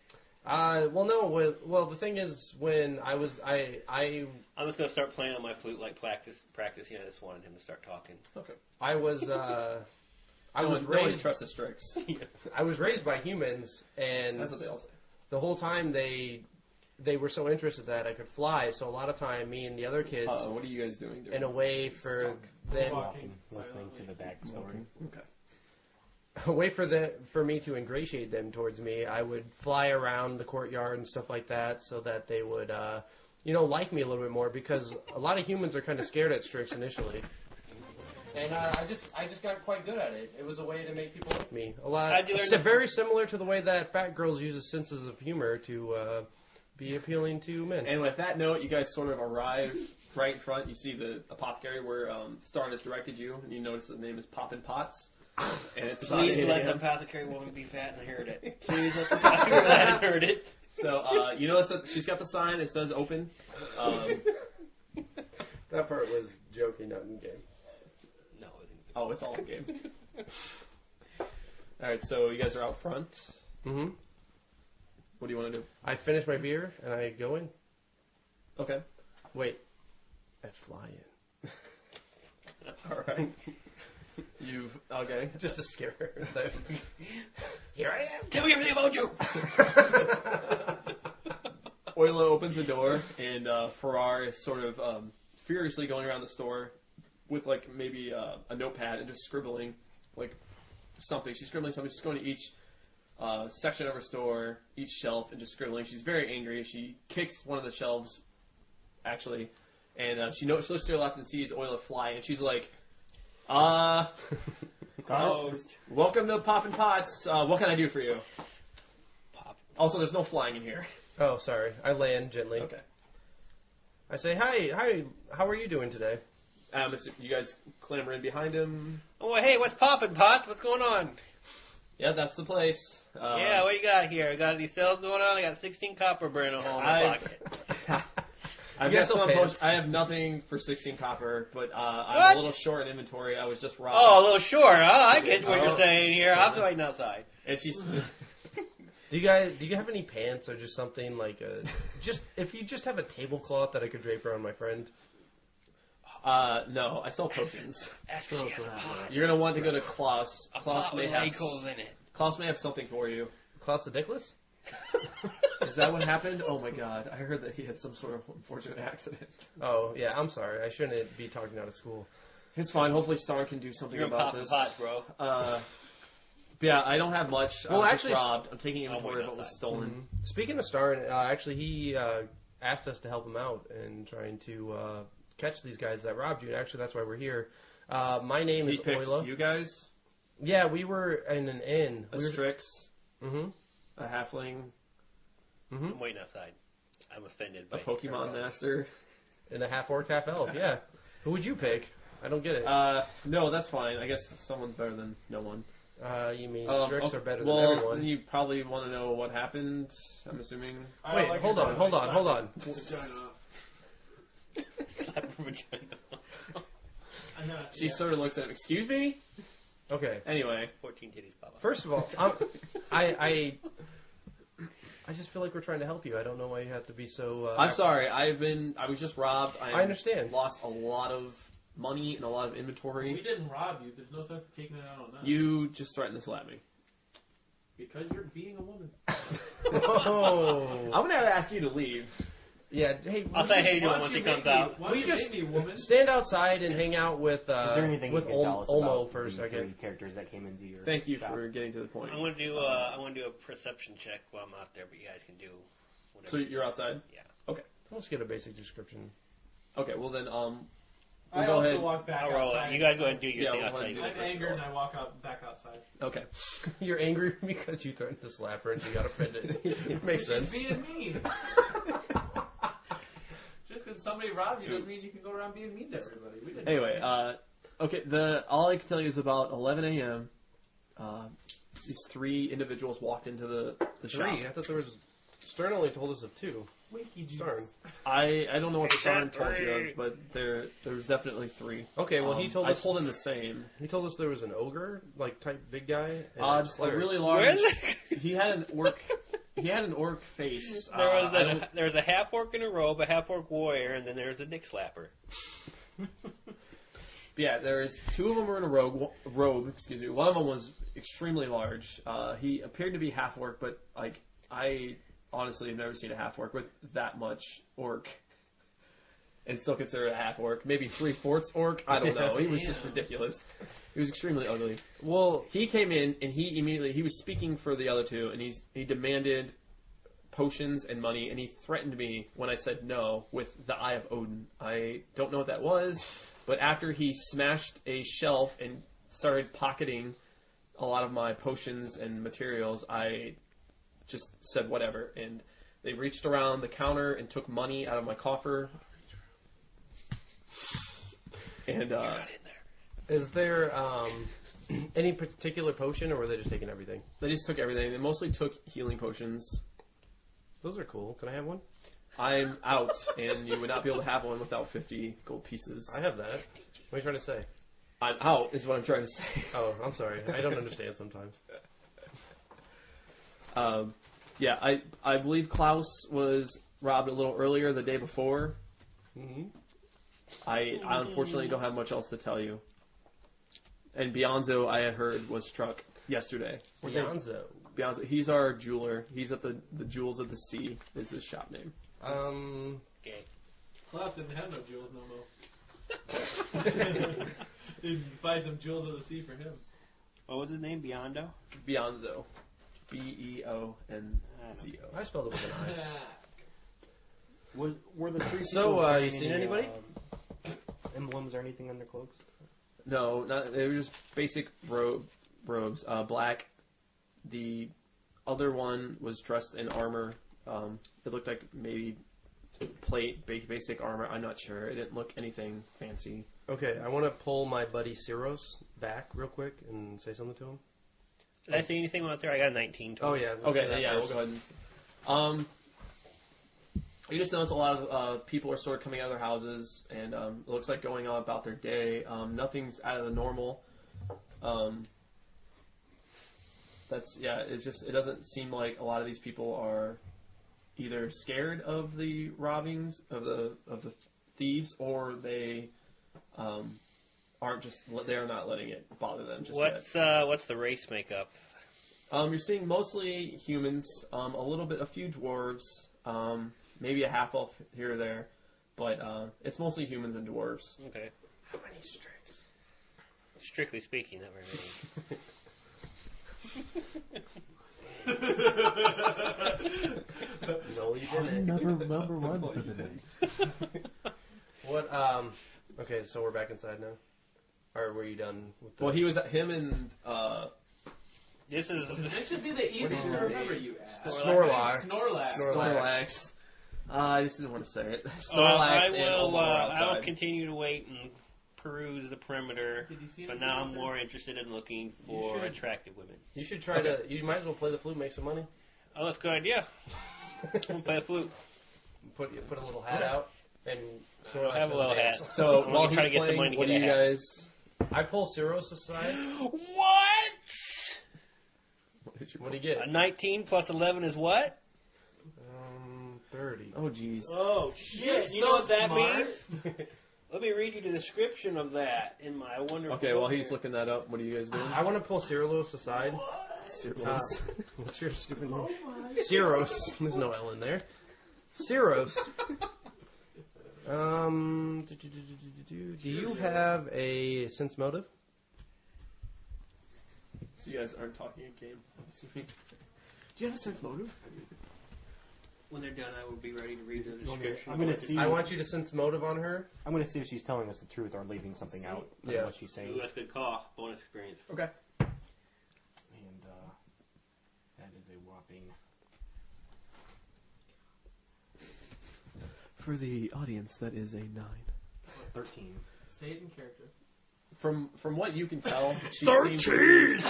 Well, no. Well, the thing is, when I was, I'm just gonna start playing on my flute like practicing. I just wanted him to start talking. Okay. I was, I was Nobody raised. trusts the Strix. I was raised by humans, and That's what they all say. the whole time they were so interested that I could fly. So a lot of time, me and the other kids, What are you guys doing? in a way for them, Walking Listening to the backstory. Okay. a way for me to ingratiate them towards me, I would fly around the courtyard and stuff like that, so that they would, like me a little bit more. Because a lot of humans are kind of scared at Strix initially, and I just got quite good at it. It was a way to make people like me. How'd you learn Very similar to the way that fat girls use senses of humor to be appealing to men. And with that note, you guys sort of arrive right in front. You see the apothecary where Starn has directed you, and you notice the name is Poppin' Pots. And it's about Please 8 let the a.m. apothecary woman be fat and heard it. Please let the apothecary woman heard it. So you notice that she's got the sign. It says open. That part was joking, not in game. No, Oh, it's all in game. All right, so you guys are out front. Mm-hmm. What do you want to do? I finish my beer and I go in. Okay. Wait, I fly in. All right. You've okay. Just to scare her. Here I am. tell me everything about you. Oila opens the door, and Farrar is sort of furiously going around the store with like maybe a notepad and just scribbling like something. She's scribbling something. She's going to each section of her store, each shelf, and just scribbling. She's very angry. She kicks one of the shelves, actually, and she looks to her left and sees Oila fly, and she's like, Closed. welcome to Poppin' Pots. What can I do for you? Pop. Also, there's no flying in here. Oh, sorry. I land gently. Okay. I say, hi, how are you doing today? You guys clamber in behind him. Oh, hey, what's poppin', Pots? What's going on? Yeah, that's the place. Yeah, what you got here? I got any sales going on? I got 16 copper burning a hole in my pocket. I've You got guys sell some pants? I have nothing for 16 copper, but I'm What? a little short in inventory. I was just robbed. Oh, a little short. Oh, I get what Oh. you're saying here. I'm waiting outside. And she's Do you have any pants or just something like if you just have a tablecloth that I could drape around my friend? no, I sell potions. Ask her if she has a pot. You're gonna want to go to Klaus. A Klaus pot may with have Lycos in it. Klaus may have something for you. Klaus the Dickless? Is that what happened? Oh my god, I heard that he had some sort of unfortunate accident. Oh, yeah, I'm sorry. I shouldn't be talking out of school. It's fine. Hopefully Starn can do something You're gonna about pop the this. pots, bro. But yeah, I don't have much. Well, I was actually, just robbed. I'm taking I'll inventory wait of what was outside. stolen. Speaking of Starn, actually, he asked us to help him out in trying to catch these guys that robbed you. And actually, that's why we're here. My name He is picked Oila. you guys, Yeah, we were in an inn. a We were, Strix, mm-hmm. a halfling, I'm waiting outside. I'm offended a by Pokemon master. In a half orc, half elf. Yeah. Who would you pick? I don't get it. No, that's fine. I guess someone's better than no one. You mean Strix Okay, are better well, than everyone? you probably want to know what happened. I'm assuming. I Wait, like hold your on. vagina. Slap her vagina. And then, She yeah. sort of looks at him. Excuse me. Okay. Anyway, 14 titties pop up. First of all, I just feel like we're trying to help you. I don't know why you have to be so. I'm sorry. I was just robbed. I understand. Lost a lot of money and a lot of We inventory. didn't rob you. There's no sense of taking it out on us. You just threatened to slap me. Because you're being a woman. Oh. I'm gonna have to ask you to leave. Yeah. Hey, I'll say hey to Why him don't once you he comes make me- out. Why Will don't you you just make me woman? stand outside and hang out with Is there anything with you can tell us Olmo about for a the second? three characters that came into your Thank you shop? for getting to the point. I want to do a perception check while I'm out there, but you guys can do whatever. So you're outside? Yeah. Let's get a basic description. Okay, well then, I go also ahead. walk back I'll roll outside. it. You guys go ahead and do your Yeah, thing. we'll I'll tell do you. it. I'm First angered roll. and I walk out back outside. okay. You're angry because you threatened to slap her and you got offended. It makes She's sense. being mean. Just because somebody robbed you doesn't mean you can go around being mean to everybody. We didn't. Anyway, okay. All I can tell you is about 11 a.m. These three individuals walked into the shop. Three. I thought there was. Stern only told us of two. Wiki Stern. I don't know what He Stern said told you three. of, but there was definitely three. Okay, well he told I us. told him the same. He told us there was an ogre, like type big guy. And Just like cleric. really large. Where's He had an orc. He He had an orc face. There was a half orc in a robe, a half orc warrior, and then there was a dick slapper. Yeah, there's two of them were in a robe. Excuse me. One of them was extremely large. He appeared to be half orc, but like I honestly have never seen a half orc with that much orc, and still consider it a half orc. Maybe 3/4 orc. I don't know. He was just ridiculous. He was extremely ugly. Well, He came in and he was speaking for the other two, and he demanded potions and money, and he threatened me when I said no with the Eye of Odin. I don't know what that was, but after he smashed a shelf and started pocketing a lot of my potions and materials, I just said whatever, and they reached around the counter and took money out of my coffer. And is there any particular potion, or were they just taking everything? they just took everything. They mostly took healing potions. Those are cool. Can I have one? I'm out, and you would not be able to have one without 50 gold pieces. I have that. What are you trying to say? I'm out, is what I'm trying to say. Oh, I'm sorry. I don't understand sometimes. Yeah, I believe Klaus was robbed a little earlier the day before. Mm-hmm. I unfortunately don't have much else to tell you. And Bionzo, I had heard, was struck yesterday. Bionzo. Bionzo, he's our jeweler. He's at the Jewels of the Sea is his shop name. Okay. Klaus didn't have no jewels no more. He'd find some jewels of the sea for him. What was his name? Biondo? Bionzo. Beonzo. I spelled it with an I. Were the three So, people wearing you seen any, anybody? Emblems or anything on their cloaks? No, they were just basic robes. Black. The other one was dressed in armor. It looked like maybe plate, basic armor. I'm not sure. It didn't look anything fancy. Okay, I want to pull my buddy Cyros back real quick and say something to him. Did I see anything out there? I got a 19 total. Oh, yeah. let's Okay, do that yeah, we'll first. go ahead and... you just notice a lot of people are sort of coming out of their houses, and it looks like going on about their day. Nothing's out of the normal. It doesn't seem like a lot of these people are either scared of the robbings of the thieves, or they they're not letting it bother them just yet. What's the race makeup? You're seeing mostly humans, a few dwarves, maybe a half elf here or there, but it's mostly humans and dwarves. Okay. How many strings? Strictly speaking, not very many. No, you didn't. Number one for the night. What, okay, so we're back inside now? Or were you done with the... Well, he was him and This is This should be the easiest to remember, you ass. Snorlax. Snorlax. I just didn't want to say it. I Snorlax and will. Omar were I will outside. continue to wait and peruse the perimeter. Did you see But anything now out I'm there? more interested in looking You for should. attractive women. You should try to... You might as well play the flute, make some money. Oh, that's a good idea. We'll play a flute. Put a little hat out, and Snorlax Have a little dance. hat. So I'm while gonna he's try to get some playing, money to what do get you a hat. guys? I pull Cyros aside. What? What do you get? A 19 plus 11 is what? 30. Oh, jeez. Oh, You're shit. You so know what that smart. means? Let me read you the description of that in my wonderful Okay, while book he's here. looking that up, what are you guys doing? I want to pull Cyros aside. Serious. What's your stupid name? Cyros. There's no L in there. Cyros. Do you have a sense motive? So you guys aren't talking in game, I'm assuming. Do you have a sense motive? When they're done, I will be ready to read the You want me to- description. I'm gonna see. I want you to sense motive on her. I'm gonna see if she's telling us the truth or leaving something out of Yeah. what she's saying. Ooh, that's a good call. Bonus experience. Okay. And that is a whopping. For the audience, that is a 9. 13. Say it in character. From what you can tell, she 13! seems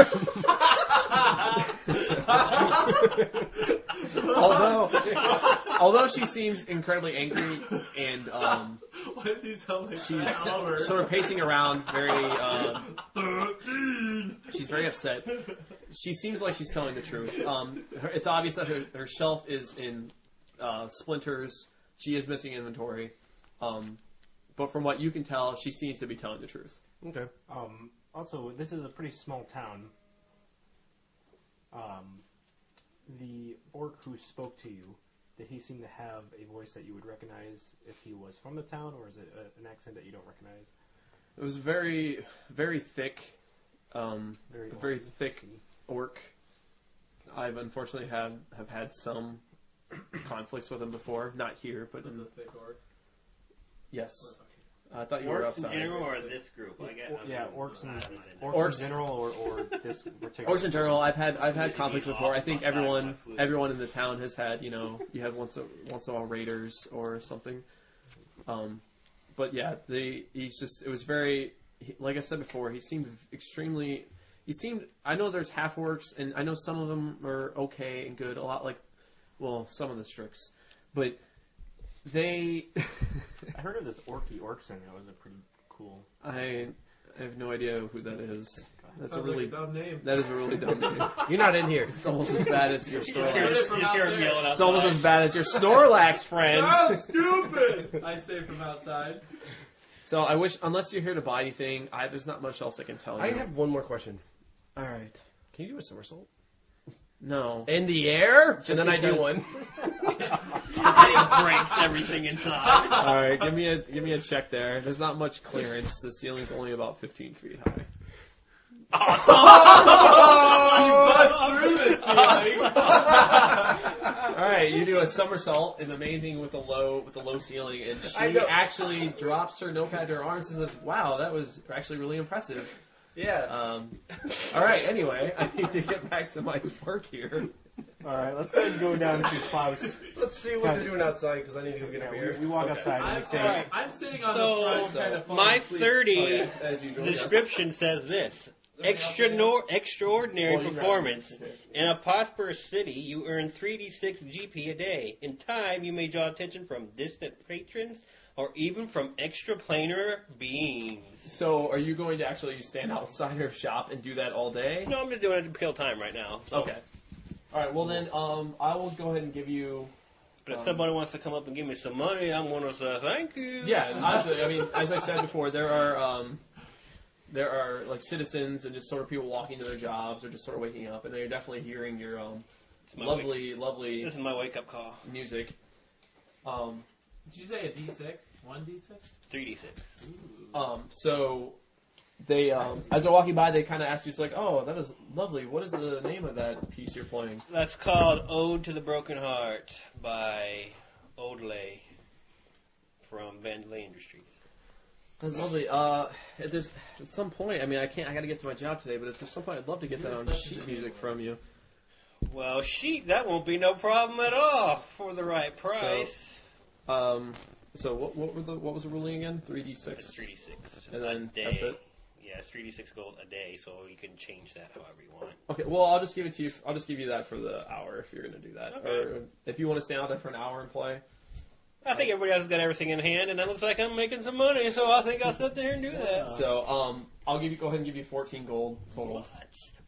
although she seems incredibly angry and Why does he sound like she's that? Albert? sort of pacing around very 13! She's very upset. She seems like she's telling the truth. It's obvious that her shelf is in splinters. She is missing inventory. But from what you can tell, she seems to be telling the truth. Okay. Also, this is a pretty small town. The orc who spoke to you, did he seem to have a voice that you would recognize if he was from the town, or is it an accent that you don't recognize? It was very, very thick, very thick orc. I've unfortunately have had some conflicts with him before. Not here, but in The thick orc. yes. I thought you were Orcs outside. in general or this group? Orcs Orcs. in general, or this particular. Orcs in general, I've had conflicts before. I think everyone in the town has had. You have once in a while raiders or something. But yeah, it was very, like I said before, he seemed extremely. I know there's half orcs, and I know some of them are okay and good. A lot some of the Strix, but they. I heard of this orky orcs, and it was a pretty cool. I have no idea who that is. That's Sounds a really like a dumb name. That is a really dumb name. You're not in here. It's almost as bad as your You Snorlax. just hear him yelling It's almost outside. as bad as your Snorlax, friend. Sounds stupid! I say from outside. So I wish, unless you're here to buy anything, there's not much else I can tell you. I have one more question. All right. Can you do a somersault? No. In the air? Just And then I do because- one. And he breaks everything inside. All right. Give me a check there. There's not much clearance. The ceiling's only about 15 feet high. Bust through this ceiling. All right. You do a somersault, and amazing with the low ceiling, and I she know. actually drops her notepad to her arms and says, "Wow, that was actually really impressive." Yeah. All right. Anyway, I need to get back to my work here. All right, let's go ahead and go down to Klaus. Let's see what they're doing outside, because I need to go get a Yeah, beer. we walk Okay. outside and we say, Alright, I'm sitting on So, the front, kind of falling My asleep. 30 As usual. the yes. description says this. Extraordinary Well, you performance. grab it. In a prosperous city, you earn 3d6 GP a day. In time, you may draw attention from distant patrons or even from extraplanar beings. So, are you going to actually stand outside her shop and do that all day? No, I'm just doing it to kill time right now. So. Okay. All right. Well, then, I will go ahead and give you. But if somebody wants to come up and give me some money, I'm going to say thank you. Yeah. Honestly, I mean, as I said before, there are like citizens and just sort of people walking to their jobs or just sort of waking up, and they're definitely hearing your my lovely This is my wake up call. music. Did you say a D6? 1D6? 3d6. So they, as they're walking by, they kind of ask you, like, "Oh, that is lovely. What is the name of that piece you're playing?" That's called Ode to the Broken Heart by Odelay from Vandalay Industries. That's lovely. At some point, I mean, I gotta get to my job today, but at some point, I'd love to get that on sheet music from you. Well, that won't be no problem at all for the right price. So what was the ruling again? 3d6. It's 3d6. And then a day. that's it? Yeah, it's 3d6 gold a day, so you can change that however you want. Okay, well, I'll just give it to you. I'll just give you that for the hour if you're gonna do that, Okay. or if you want to stand out there for an hour and play. I think everybody else has got everything in hand, and it looks like I'm making some money, so I think I'll sit there and do that. So I'll go ahead and give you 14 gold total. What?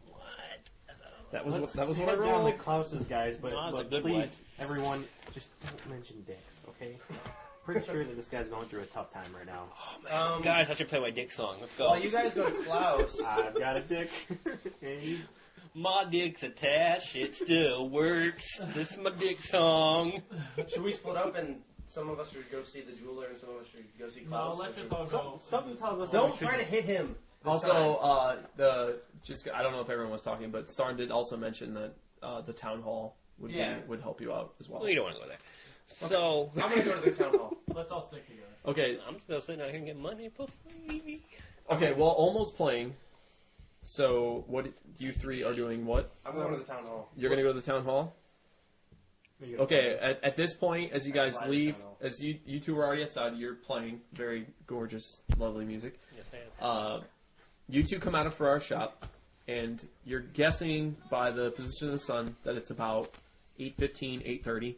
That was what I head down rolled. to Klaus's guys, but, No, that's a but good please, one. everyone, just don't mention dicks, okay? Pretty sure that this guy's going through a tough time right now. Guys, I should play my dick song. Let's go. While you guys go to Klaus, I've got a dick. Hey. My dick's attached, it still works. This is my dick song. should we split up and some of us should go see the jeweler and some of us should go see No, Klaus? let's just all go. Something tells us Don't that we try to should- hit him. this Also, time. I don't know if everyone was talking, but Starn did also mention that the town hall would help you out as well. Well, you don't want to go there. So, I'm gonna go to the town hall. Let's all stick together. Okay, I'm still sitting out here and getting money for free. okay. Well, almost playing. So, what you three are doing? What I'm going to the town hall. you're gonna go to the town hall? Okay. At this point, as you guys Fly to leave, town hall. as you two are already outside, you're playing very gorgeous, lovely music. Yes, I am. You two come out of Ferrar's shop, and you're guessing by the position of the sun that it's about 8:15, 8:30.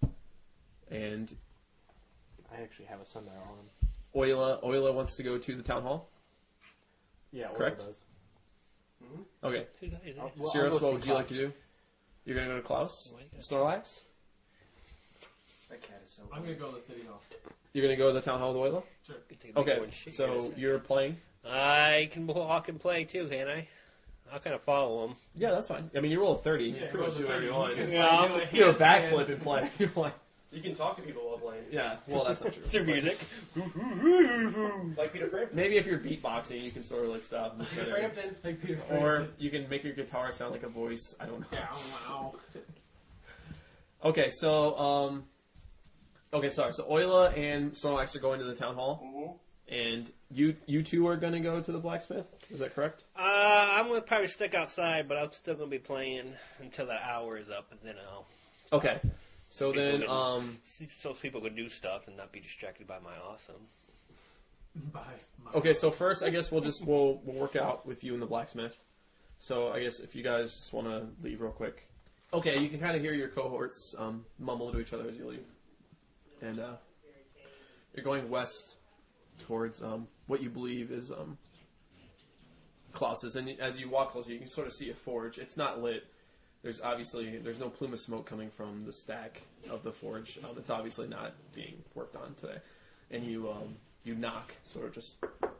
And I actually have a sundial on him. Oila wants to go to the town hall. Yeah, Oil Correct. does. Okay. Who is it? Well, I'll Cirrus, go what see would you like to Klaus. do? You're gonna go to Klaus? Why you gotta- Snorlax? That cat is so. I'm gonna go to the city hall. You're gonna go to the town hall with Oila? Sure. You can take a big Okay, one, shake so yours. you're playing? I can walk and play too, can I? I'll kind of follow him. Yeah, that's fine. I mean, you roll a 30. You Yeah, can pretty much do whatever you roll a want. 30. Yeah. You do a backflip and play. You play. You can talk to people while playing. Yeah, well, that's not true. Through music. Like Peter Frampton. Maybe if you're beatboxing, you can sort of like stop and Peter Frampton. Like Peter Or Frampton. you can make your guitar sound like a voice. I don't know. Yeah, wow. Okay, so sorry. So Oila and Snorlax are going to the town hall, and you two are gonna go to the blacksmith. Is that correct? I'm gonna probably stick outside, but I'm still gonna be playing until the hour is up, and then I'll Okay. So People then, can- so people can do stuff and not be distracted by my awesome. Bye. okay. So first, I guess we'll work out with you and the blacksmith. So I guess if you guys just want to leave real quick. Okay, you can kind of hear your cohorts mumble to each other as you leave, and you're going west towards what you believe is Klaus's. And as you walk closer, you can sort of see a forge. It's not lit. There's no plume of smoke coming from the stack of the forge. It's obviously not being worked on today. And you knock, sort of just,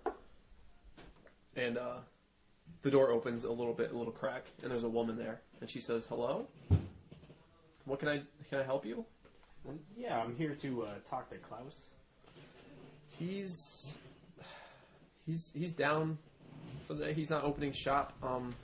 and the door opens a little crack, and there's a woman there, and she says, "Hello. What can I help you?" Yeah, I'm here to talk to Klaus. He's down for the. He's not opening shop.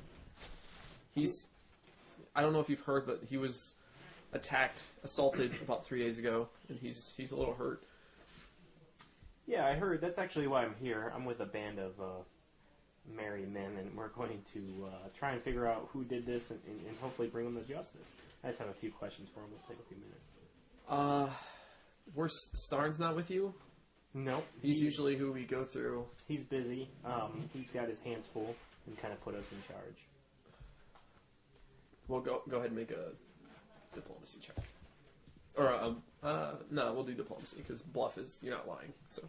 I don't know if you've heard, but he was assaulted about 3 days ago, and he's a little hurt. Yeah, I heard. That's actually why I'm here. I'm with a band of merry men, and we're going to try and figure out who did this and hopefully bring them to justice. I just have a few questions for him. It'll take a few minutes. Starn's not with you? Nope. He's usually who we go through. He's busy. He's got his hands full and kind of put us in charge. We'll go ahead and make a diplomacy check. Or, no, we'll do diplomacy, because bluff is, you're not lying, so.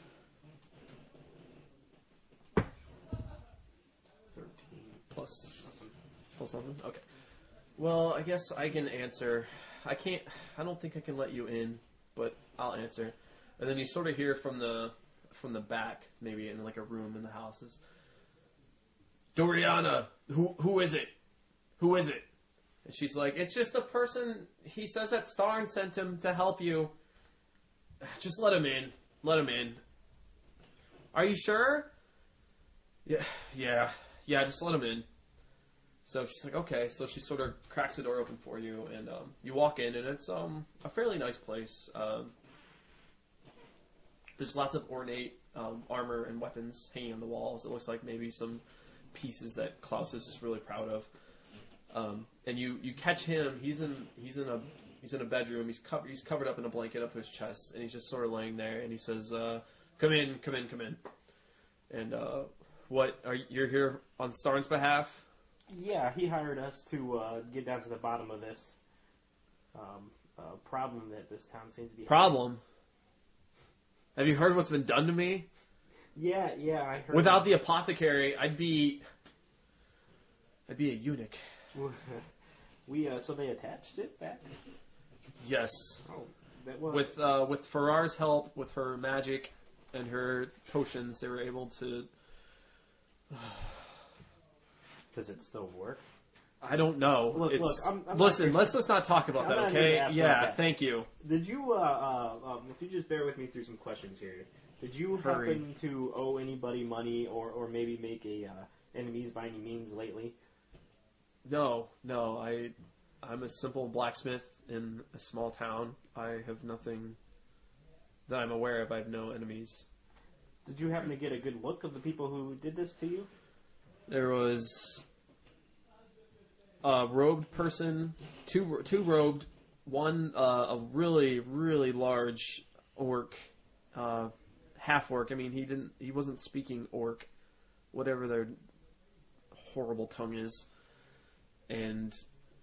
13. Plus something? Okay. Well, I guess I can answer. I don't think I can let you in, but I'll answer. And then you sort of hear from the back, maybe in like a room in the houses. Doriana, who is it? Who is it? And she's like, it's just a person. He says that Starn sent him to help you. Just let him in. Let him in. Are you sure? Yeah. Just let him in. So she's like, okay. So she sort of cracks the door open for you, and you walk in, and it's a fairly nice place. There's lots of ornate armor and weapons hanging on the walls. It looks like maybe some pieces that Klaus is just really proud of. And you catch him. He's in a bedroom. He's covered up in a blanket up to his chest, and he's just sort of laying there. And he says, "Come in." And you're here on Starn's behalf? Yeah, he hired us to get down to the bottom of this problem that this town seems to be. Problem? Have you heard what's been done to me? Yeah, I heard. Without the apothecary, I'd be a eunuch. So they attached it back. Yes. Oh, that was With Farrar's help, with her magic and her potions, they were able to. Does it still work? I don't know. Look, I'm not listen, here- let's just not talk about I'm that, not here okay? to ask Yeah, about that. thank you. Did you, if you just bear with me through some questions here, did you Hurry. happen to owe anybody money or maybe make enemies by any means lately? No, I'm a simple blacksmith in a small town. I have nothing that I'm aware of. I have no enemies. Did you happen to get a good look of the people who did this to you? There was a robed person, two robed, one a really, really large orc, half orc. I mean, he wasn't speaking orc, whatever their horrible tongue is, and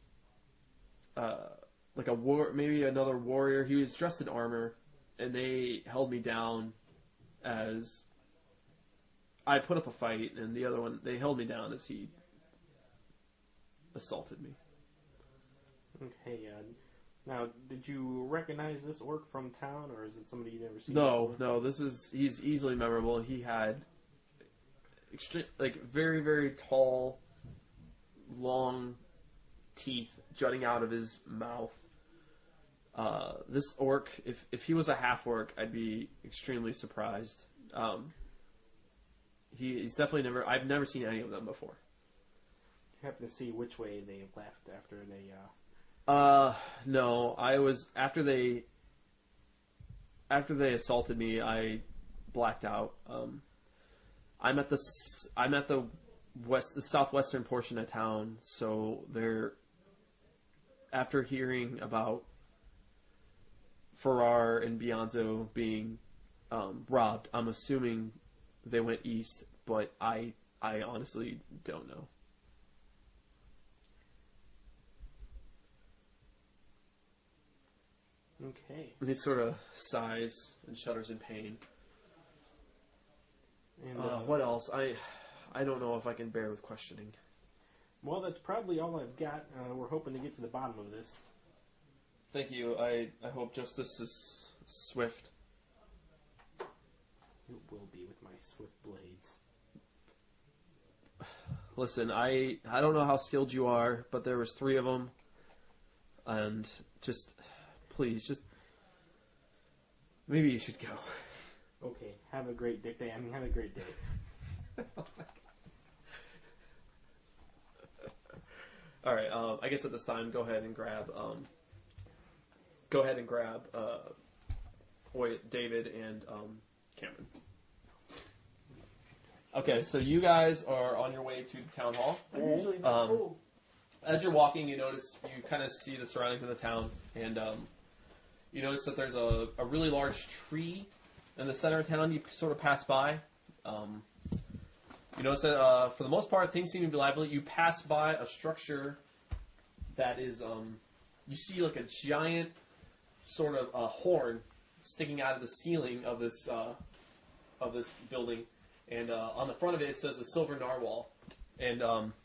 like maybe another warrior. He was dressed in armor, and they held me down as I put up a fight, and the other one, they held me down as he assaulted me. Okay, now, did you recognize this orc from town, or is it somebody you've never seen No, before? no, he's easily memorable. He had very, very tall, long teeth jutting out of his mouth. This orc, if he was a half orc, I'd be extremely surprised. He's definitely I've never seen any of them before. You happen to see which way they left after they, No, after they assaulted me, I blacked out. I'm at the southwestern portion of town, so after hearing about Farrar and Bionzo being robbed, I'm assuming they went east, but I honestly don't know. okay. And he sort of sighs and shudders in pain. And, What else? I don't know if I can bear with questioning. well, that's probably all I've got. We're hoping to get to the bottom of this. Thank you. I hope justice is swift. It will be with my swift blades. Listen, I don't know how skilled you are, but there was 3 of them, and please, maybe you should go. Okay, have a great day. Have a great day. All right. I guess at this time, go ahead and grab David and Cameron. Okay, so you guys are on your way to the town hall. As you're walking, you kind of see the surroundings of the town, and you notice that there's a really large tree in the center of town. You sort of pass by. You notice that for the most part, things seem to be lively. You pass by a structure that is, you see like a giant sort of horn sticking out of the ceiling of this building, and on the front of it says the Silver Narwhal, and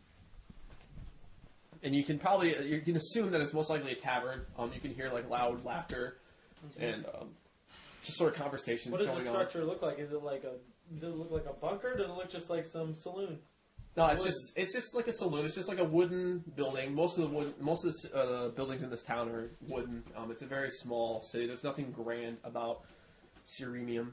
you can assume that it's most likely a tavern. You can hear like loud laughter and just sort of conversations What does going the on. structure look like? Does it look like a bunker? Does it look just like some saloon? No, it's just like a saloon. It's just like a wooden building. Most of the buildings in this town are wooden. It's a very small city. There's nothing grand about Siremium.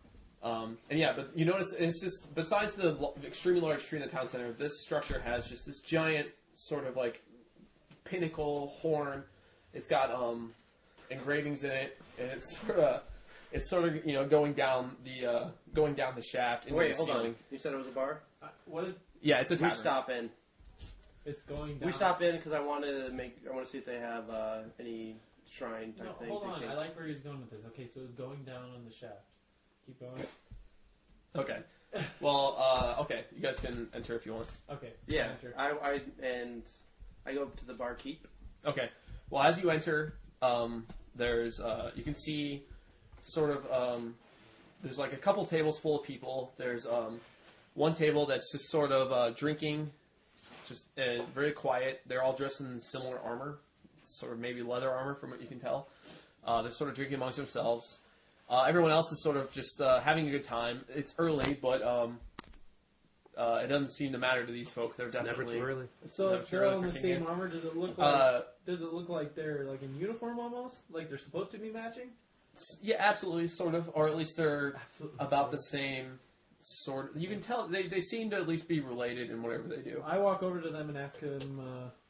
But you notice it's just besides the extremely large tree in the town center, this structure has just this giant sort of like pinnacle horn. It's got engravings in it, and it's sort of going down the shaft into Wait, the hold ceiling. on. You said it was a bar? What is? Yeah, it's a We tavern. stop in. It's going down. We stop in because I want to see if they have any shrine type No, thing. hold they on. can- I like where he's going with this. Okay, so it's going down on the shaft. Keep going. Okay. Well, okay. You guys can enter if you want. Okay. Yeah, Enter. I go up to the barkeep. Okay. Well, as you enter, there's you can see sort of there's like a couple tables full of people. There's one table that's just sort of drinking, just very quiet. They're all dressed in similar armor, sort of maybe leather armor from what you can tell. They're sort of drinking amongst themselves. Everyone else is sort of just having a good time. It's early, but it doesn't seem to matter to these folks. They're definitely Never too early. So Never if too they're early all in for the kicking same in. armor, does it look like they're like in uniform almost? Like they're supposed to be matching? Yeah, absolutely, sort of, or at least they're Absolutely. about the same sort. You can tell they seem to at least be related in whatever they do. I walk over to them and ask him,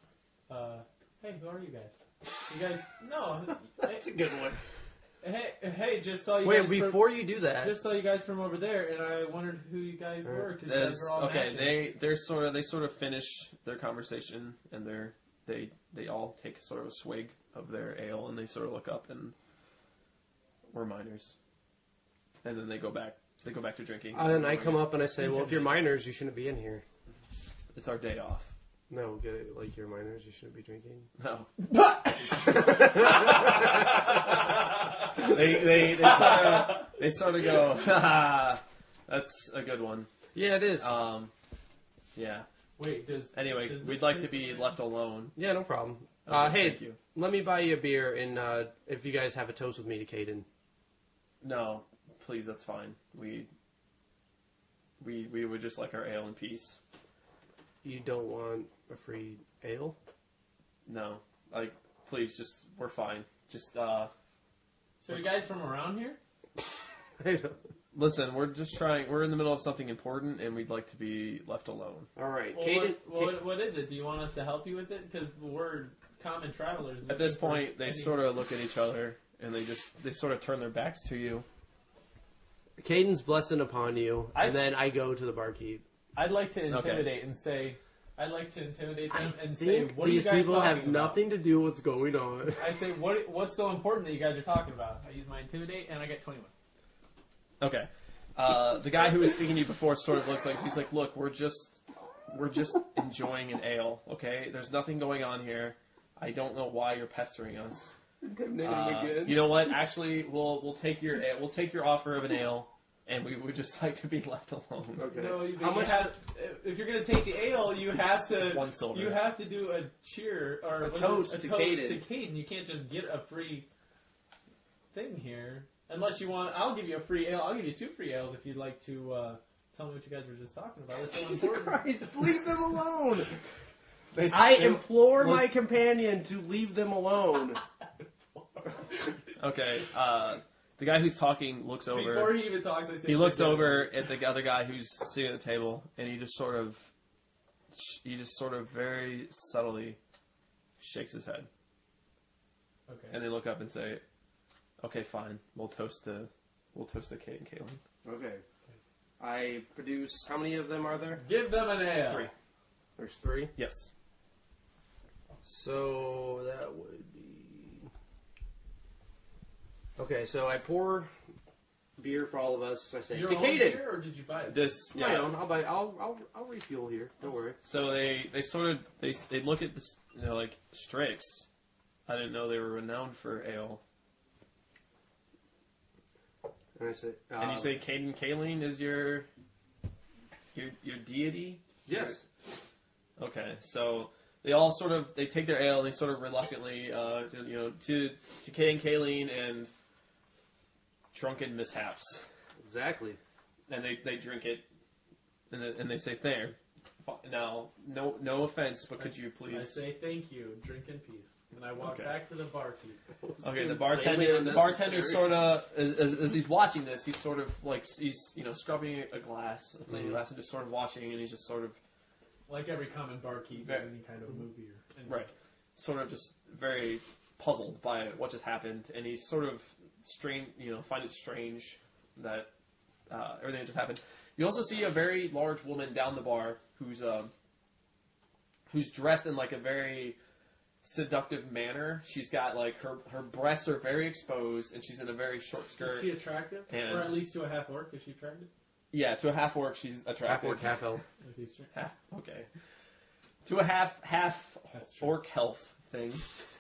"Hey, who are you guys? You guys? No, That's a good one. hey, just saw you Wait, guys. before you do that, Just saw you guys from over there, and I wondered who you guys were because you guys were all Okay, matching. they sort of finish their conversation and they all take sort of a swig of their ale and they sort of look up and we're minors, and then they go back to drinking. and I come up and I say, well, if you're minors, you shouldn't be in here. It's our day off. No, get it? Like, you're minors, you shouldn't be drinking. No. they sort of go, haha, that's a good one. Yeah, it is. Yeah. Wait, Anyway, does this we'd like to place- be left alone. Yeah, no problem. Okay, Hey, thank you. let me buy you a beer, and if you guys have a toast with me to Caden. No, please, that's fine. We would just like our ale in peace. You don't want a free ale? No, like, please, just we're fine. Just So you guys from around here? I don't. listen. We're just trying. We're in the middle of something important, and we'd like to be left alone. All right, Well, Caden. what is it? Do you want us to help you with it? Because we're common travelers. At this looking for point, they any- sort of look at each other, and they sort of turn their backs to you. Caden's blessing upon you, I and s- then I go to the barkeep. I'd like to intimidate and say, I'd like to intimidate them and say, think what are you these guys people talking have about? nothing to do with what's going on. I say, what's so important that you guys are talking about? I use my intimidate and I get 21. Okay. The guy who was speaking to you before sort of looks like he's like, look, we're just enjoying an ale. Okay, there's nothing going on here. I don't know why you're pestering us. You know what? Actually, we'll take your offer of an ale, and we would just like to be left alone. Okay. No, How much? if you're going to take the ale, you have to 1 silver. You have to do a cheer or A what is toast it? to Caden. to Caden. You can't just get a free thing here unless you want. I'll give you a free ale. I'll give you 2 free ales if you'd like to tell me what you guys were just talking about. That's so Jesus important. Christ, leave them alone! They- I they- implore my listen- companion to leave them alone. Okay. The guy who's talking looks over. Before he even talks, I say He looks over at the other guy who's sitting at the table, and he just sort of very subtly shakes his head, Okay. and they look up and say, "Okay, fine. We'll toast to Kate and Kaylin." Okay. I produce. How many of them are there? Give them an ale. 3. There's 3. Yes. So that would be. Okay, so I pour beer for all of us. I say, Your to own Caden. beer, or did you buy it? This. My Yeah. own. I'll buy. I'll refuel here. Don't worry. So they sort of they look at this, like, Strix. I didn't know they were renowned for ale. And I say. And you say Caden Kaline is your deity? yes. Okay, so they all sort of they take their ale and they sort of reluctantly, to Caden Kaline and drunken mishaps, Exactly. and they drink it, and they say there. Now, no offense, but could you I please? say thank you. Drink in peace. And I walk Okay. back to the barkeep. Okay, the Insanely bartender unnecessary. sort of, as he's watching this, he's sort of like, he's, scrubbing a glass, and just sort of watching, and he's just sort of, Like every common barkeep in any kind of movie. right, sort of just very puzzled by what just happened, and he's sort of find it strange that everything that just happened. You also see a very large woman down the bar who's dressed in like a very seductive manner. She's got like her breasts are very exposed, and she's in a very short Is skirt. she attractive? And- Or at least to a half orc, is she attractive? Yeah, to a half orc, she's Half attractive. orc, half elf. Is he straight? Half, okay. To a half That's true. orc health thing.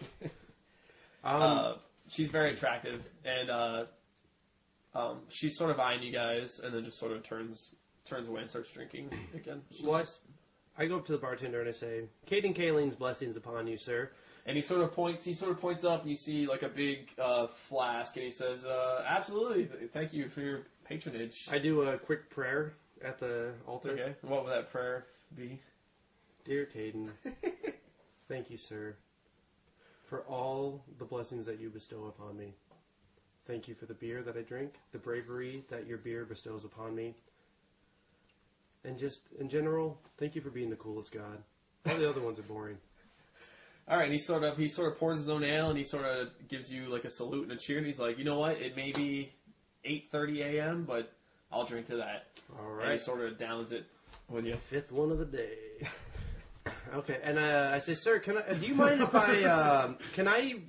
Um, She's very attractive, and she's sort of eyeing you guys, and then just sort of turns away and starts drinking again. She's What? just- I go up to the bartender and I say, Caden Kaline's blessings upon you, sir. and he sort of points up, and you see like a big flask, and he says, "Absolutely, thank you for your patronage." I do a quick prayer at the altar. Okay, what would that prayer be? Dear Caden, thank you, sir, for all the blessings that you bestow upon me. Thank you for the beer that I drink, the bravery that your beer bestows upon me, and just, in general, thank you for being the coolest god. All the other ones are boring. All right, and he sort of pours his own ale, and he sort of gives you like a salute and a cheer, and he's like, "You know what? It may be 8:30 a.m., but I'll drink to that." All And he right. sort of downs it with you. 5th one of the day. Okay, and I say, sir, do you mind if I, can I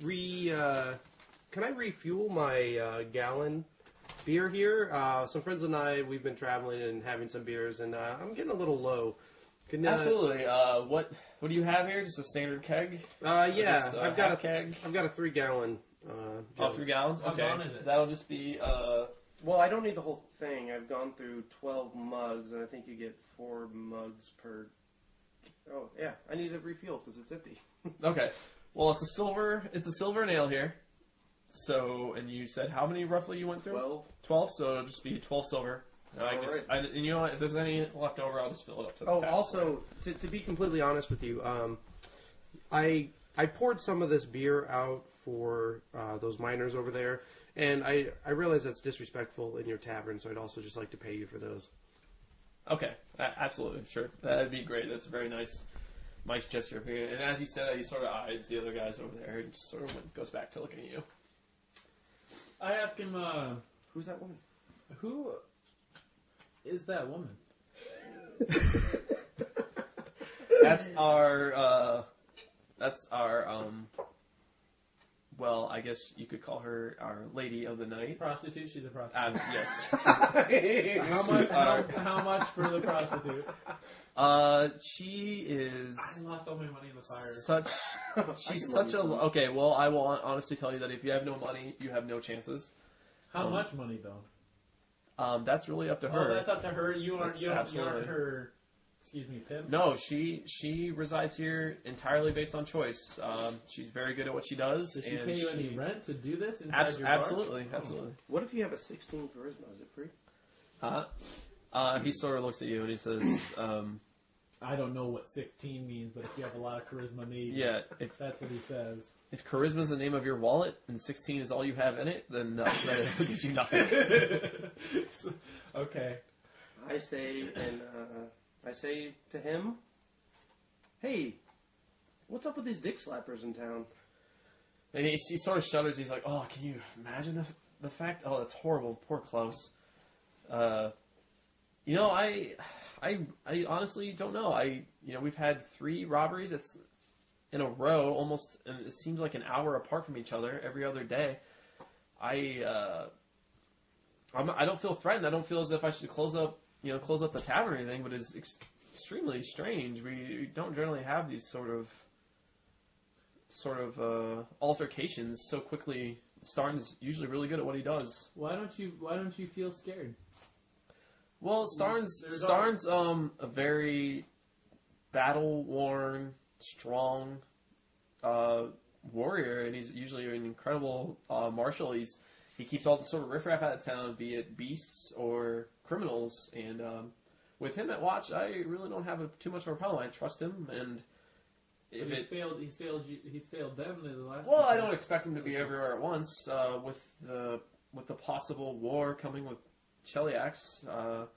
refuel my gallon beer here? Some friends and I, we've been traveling and having some beers, and I'm getting a little low. Can, Absolutely. What do you have here? Just a standard keg? Yeah, Just, I've got half keg. I've got a 3-gallon. Oh, 3 gallons. How Okay, gone is it? that'll just be. Well, I don't need the whole thing. I've gone through 12 mugs, and I think you get 4 mugs per Oh, yeah. I need it refilled because it's empty. Okay. Well, it's a silver nail here. So, and you said how many roughly you went through? 12, so it'll just be 12 silver. And you know what? If there's any left over, I'll just fill it up to the tap. Also, to be completely honest with you, I poured some of this beer out for those miners over there, and I realize that's disrespectful in your tavern, so I'd also just like to pay you for those. Okay, absolutely, sure. That'd be great. That's a very nice gesture of you. And as he said, he sort of eyes the other guys over there and just sort of goes back to looking at you. I ask him, Who's that woman? who is that woman? That's our, well, I guess you could call her our lady of the night. Prostitute? She's a prostitute. Yes. How much for the prostitute? She is I lost all my money in the fire. she's such a, okay, well, I will honestly tell you that if you have no money, you have no chances. How much money, though? That's really up to her. Oh, that's up to her. You aren't Absolutely. her, excuse me, pimp? No, she resides here entirely based on choice. She's very good at what she does. Does she and pay you any rent to do this inside your bar? Absolutely. What if you have a 16 charisma? Is it free? He sort of looks at you and he says, I don't know what 16 means, but if you have a lot of charisma, maybe. yeah, if That's what he says. charisma is the name of your wallet and 16 is all you have in it, then no, that gives you nothing. Okay. I say to him, hey, what's up with these dick slappers in town? And he sort of shudders. He's like, "Oh, can you imagine the fact? Oh, that's horrible. Poor Klaus." You know, I honestly don't know. We've had 3 robberies. It's in a row, almost, and it seems like an hour apart from each other every other day. I don't feel threatened. I don't feel as if I should close up the tavern or anything. But it's extremely strange. We don't generally have these sort of altercations so quickly. Starn's usually really good at what he does. Why don't you feel scared? Well, Starn's a very battle-worn, strong warrior, and he's usually an incredible marshal. He keeps all the sort of riffraff out of town, be it beasts or criminals. And with him at watch, I really don't have too much of a problem. I trust him, and if he's failed them in the last. Well, I don't expect him to be everywhere at once. With the possible war coming with Cheliax,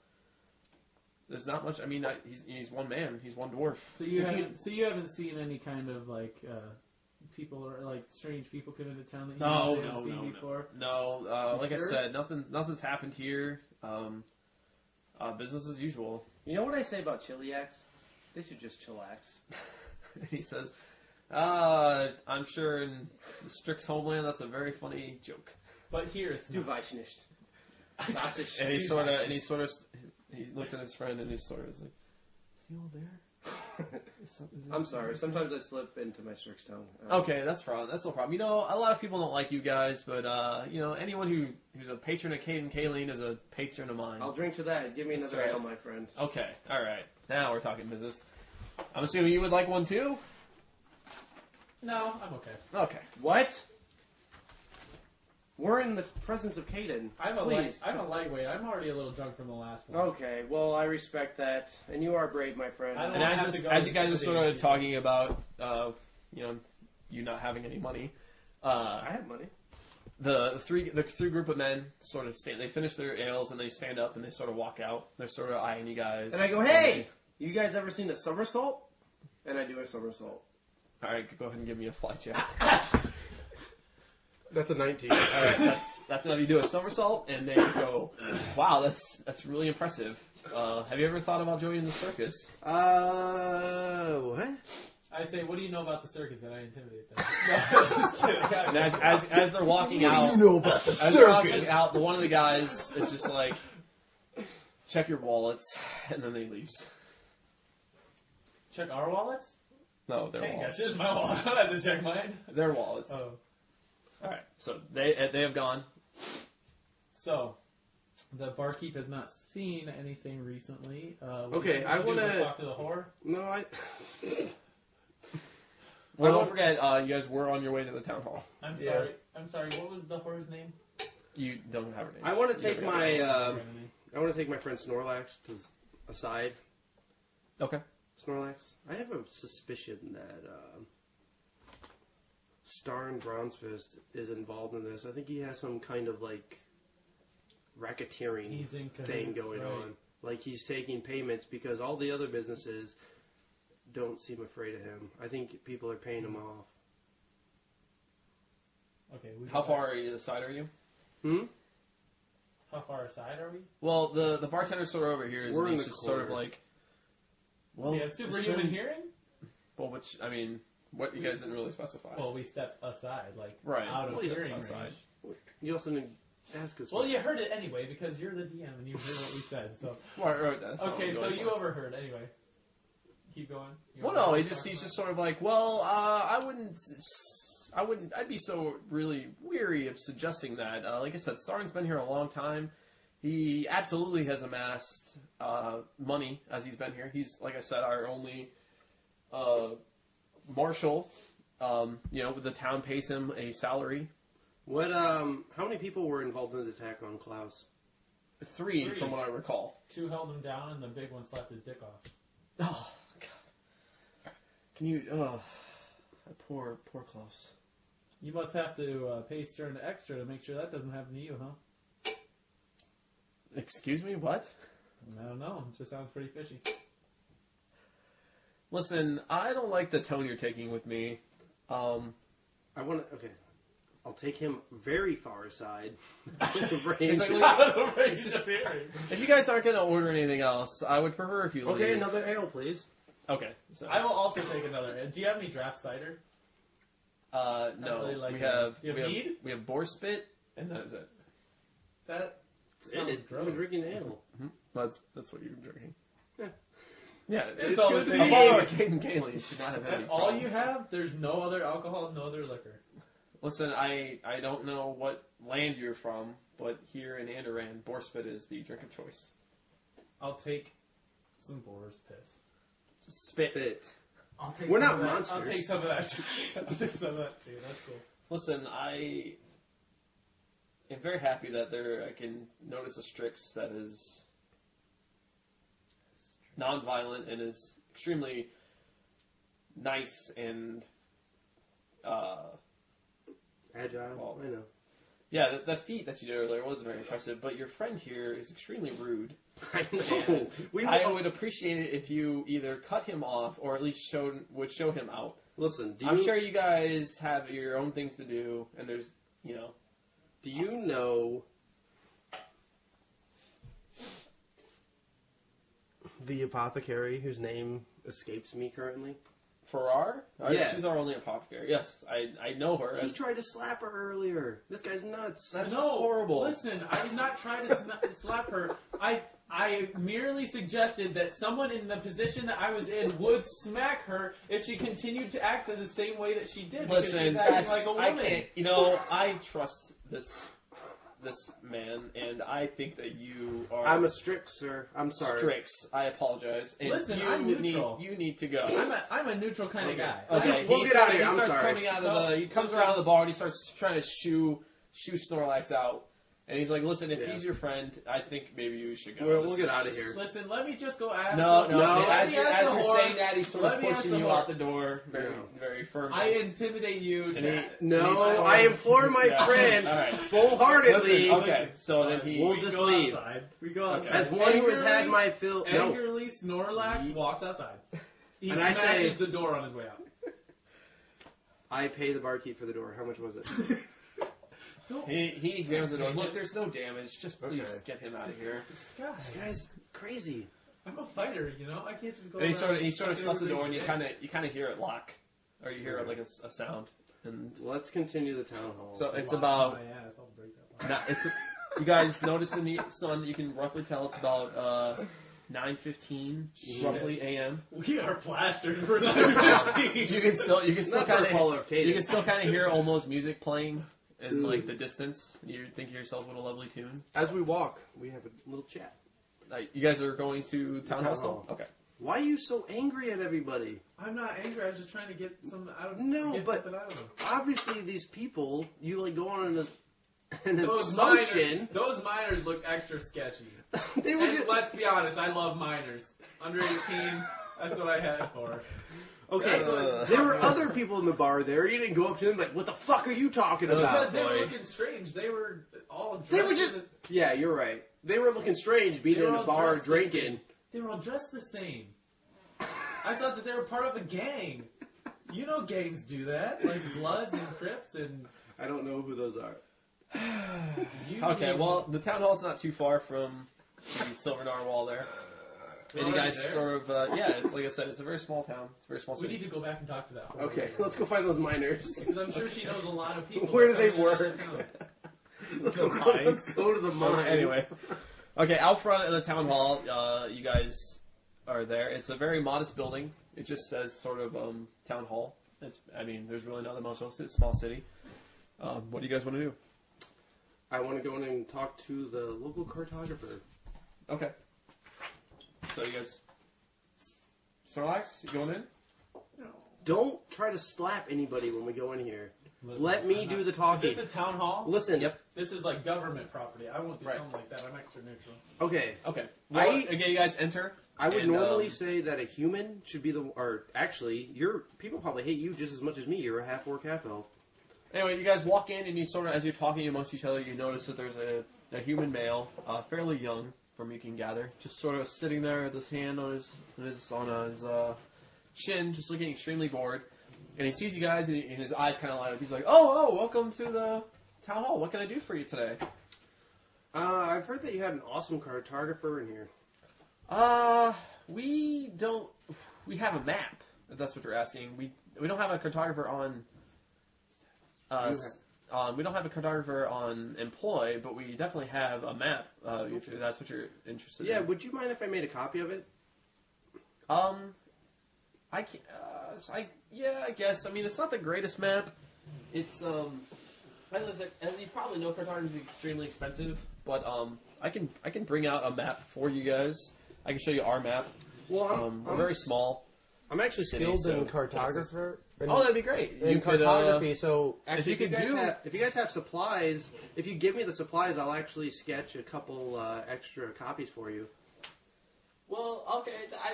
there's not much. I mean, he's one man. He's one dwarf. So you haven't seen any kind of people or strange people come into town that you haven't seen before? No. Like sure? I said, nothing's happened here. Business as usual. You know what I say about Chiliax? They should just chillax. And he says, I'm sure in the Strix homeland that's a very funny joke. But here it's Du not. weißt nicht. And he looks at his friend and he's sort of like, is he all there? I'm sorry. Sometimes I slip into my Strix tongue. Okay, that's no problem. You know, a lot of people don't like you guys, but anyone who's a patron of Kate and Kayleen is a patron of mine. I'll drink to that. Give me another right. ale, my friend. Okay, all right. Now we're talking business. I'm assuming you would like one too? No, I'm okay. Okay. What? We're in the presence of Caden. I'm a lightweight. I'm already a little drunk from the last one. Okay, well, I respect that. And you are brave, my friend. I don't And have to go as you guys are into sort the- of talking about, you not having any money, I have money. the three group of men sort of they finish their ales and they stand up and they sort of walk out. They're sort of eyeing you guys. And I go, hey, you guys ever seen a somersault? And I do a somersault. All right, go ahead and give me a fly check. That's a 19. All right, that's enough. You do a somersault, and they go, "Wow, that's really impressive." Have you ever thought about joining the circus? What? I say, what do you know about the circus? And I intimidate them. No, I was just kidding. And as they're walking out, You know about the as they're walking circus. out, one of the guys is just like, "Check your wallets," and then they leaves. Check our wallets? No, their Hey, wallets. this is my wallet. I don't have to check mine. Their wallets. Oh. All right, so they have gone. So, The barkeep has not seen anything recently. Okay, I want wanna- to talk to the whore. No, I. Well, don't forget, you guys were on your way to the town hall. I'm Yeah. sorry. I'm sorry. What was the whore's name? You don't have her name. I want to take You my. Her I want to take my friend Snorlax to aside. Okay. Snorlax, I have a suspicion that Starn Bronzefist is involved in this. I think he has some kind of like racketeering He's in thing cahoots, going right. on. Like he's taking payments because all the other businesses don't seem afraid of him. I think people are paying him off. Okay. How far aside are you? How far aside are we? Well, the bartender's sort of over here. We're in He's the just sort of corner. like. Well, We have it's superhuman been- hearing? Well, which I mean, what you guys didn't really specify. Well, we stepped aside, like Right. out of Well, you hearing aside. range. You also didn't ask us. Well, you heard it anyway because you're the DM and you heard what we said. So Right, that's all okay, I'm so going you for. overheard anyway. Keep going. You Well, overheard no, what he's we just talked sort of like, well, I wouldn't, I'd be so really weary of suggesting that. Like I said, Starn's been here a long time. He absolutely has amassed money as he's been here. He's, like I said, our only marshal. The town pays him a salary. What? How many people were involved in the attack on Klaus? Three, Three. from what I recall. about. Two held him down and the big one slapped his dick off. Oh, God. Can you, poor Klaus. You must have to pay Stern extra to make sure that doesn't happen to you, huh? Excuse me, what? I don't know. It just sounds pretty fishy. Listen, I don't like the tone you're taking with me. I want to. Okay, I'll take him very far aside. Range. He's like, It's just hearing. if you guys aren't going to order anything else, I would prefer if you leave. Okay, another ale, please. Okay. So, I will also take another. Do you have any draft cider? no, really like we that. have Do you have mead? we have boar spit, and that is it. That It sounds is. gross. I'm drinking ale. That's what you're drinking. Yeah. Yeah, It's all the good. same. Apollo and Kaylee should not have had That's any all problems. you have? There's no other alcohol, no other liquor. Listen, I don't know what land you're from, but here in Andoran, boar spit is the drink of choice. I'll take some boar's piss. Spit. Bit. I'll take We're some not of that. monsters. I'll take some of that too. I'll take some of that too. That's cool. Listen, I am very happy that I can notice a Strix that is non-violent and is extremely nice and Agile. Well, I know. yeah, that feat that you did earlier was very impressive. But your friend here is extremely rude. I know. I would appreciate it if you either cut him off or at least would show him out. Listen. I'm sure you guys have your own things to do, and there's Do you know the apothecary whose name escapes me currently? Farrar. Yeah. She's our only apothecary. Yes, I know her. He tried to slap her earlier. This guy's nuts. That's No, horrible. Listen, I did not try to slap her. I merely suggested that someone in the position that I was in would smack her if she continued to act in the same way that she did. Because Listen, she's acting that's like a I woman. can't. I trust this man, and I think that you are. I'm a Strix, sir. I'm sorry. Strix. I apologize. And Listen, you I'm neutral. You need to go. I'm a neutral kind of guy. Okay, We'll get out of here. He I'm starts sorry. coming out of he comes around the bar and he starts trying to shoo Snorlax out. And he's like, listen, if Yeah. he's your friend, I think maybe you should go. We'll This get is out of just- here. Listen, let me just go ask. No. Let As me you're, ask as the you're whore. saying that, he's sort Let of me ask pushing the you whore. out the door very, very firmly. I intimidate you. And To, No, He's so- I implore my Yeah. friend All right. full-heartedly. Listen, okay, so then he. We'll we just go leave. outside. We go Okay. outside. As one who has had my fill. No, Angrily, Snorlax walks outside. He And I smashes say- the door on his way out. I pay the barkeep for the door. How much was it? He examines the door. Look, there's no damage. Just please Okay. get him out of here. This guy. This guy's crazy. I'm a fighter, you know. I can't just go. And he around sort of fucking shuts the door, and everybody's you kind of hear it lock, or you hear like a sound. And Let's continue the town hall. so it's Lock about. my ass, I'll break that lock. You guys notice in the sun that you can roughly tell it's about 9:15 roughly a.m. We are plastered. We're not 15. You can still Not for kind Apollo of Arcade. you can still kind of hear almost music playing in like the distance. You think to yourself, what a lovely tune. As we walk, we have a little chat. You guys are going to town Town hall still? hall. Okay. Why are you so angry at everybody? I'm not angry. I was just trying to get some out of No, get but- something out of them. Obviously, these people, you like go on an Those assumption. miners look extra sketchy. They were And just, let's be honest, I love miners. Under 18, that's what I had for. okay. There were other people in the bar there. You didn't go up to them like, "What the fuck are you talking Because about?" they were boy. looking strange. They were all dressed. They were just. Yeah, you're right. They were looking strange, being They were in a all bar dressed the drinking. same. They were all dressed the same. I thought that they were part of a gang. You know gangs do that, like Bloods and Crips and. I don't know who those are. Okay, well, the town hall's not too far from the Silver Narwhal there. We're And you already guys there? sort of, yeah, it's like I said, it's a very small town. It's a very small We city. need to go back and talk to that. Okay, let's go find those miners. Because I'm sure she knows a lot of people. Where do that they come in and out work? of town. Let's go go. mines. Let's go to the mines. Anyway. Okay, out front of the town hall, you guys are there. It's a very modest building. It just says sort of town hall. There's really not that much else. It's a small city. What do you guys want to do? I want to go in and talk to the local cartographer. Okay. So you guys, Snorlax, you going in? Don't try to slap anybody when we go in here. Listen, Let me I'm do not- the talking. Is this the town hall? Listen. Yep. This is like government property. I won't do Right. something like that. I'm extra neutral. Okay. Okay. Well, I- again, you guys enter. I would and, normally say that a human should be or actually, people probably hate you just as much as me. You're a half orc, half elf. Anyway, you guys walk in, and you sort of, as you're talking amongst each other, you notice that there's a human male, fairly young, from you can gather, just sort of sitting there with his hand on his chin, just looking extremely bored. And he sees you guys, and his eyes kind of light up. He's like, "Oh, welcome to the town hall. What can I do for you today?" I've heard that you had an awesome cartographer in here. We don't. We have a map. If that's what you're asking, we don't have a cartographer on. We don't have a cartographer on employ, but we definitely have a map. If that's what you're interested Yeah, in. would you mind if I made a copy of it? I can. I guess. I mean, it's not the greatest map. It's as you probably know, cartography is extremely expensive. But I can bring out a map for you guys. I can show you our map. Well, We're very small. I'm actually city, skilled so in cartographer. cartographer. Oh, that'd be great. in You could, cartography. So actually, if you could if you guys have supplies, if you give me the supplies, I'll actually sketch a couple extra copies for you. Well, okay,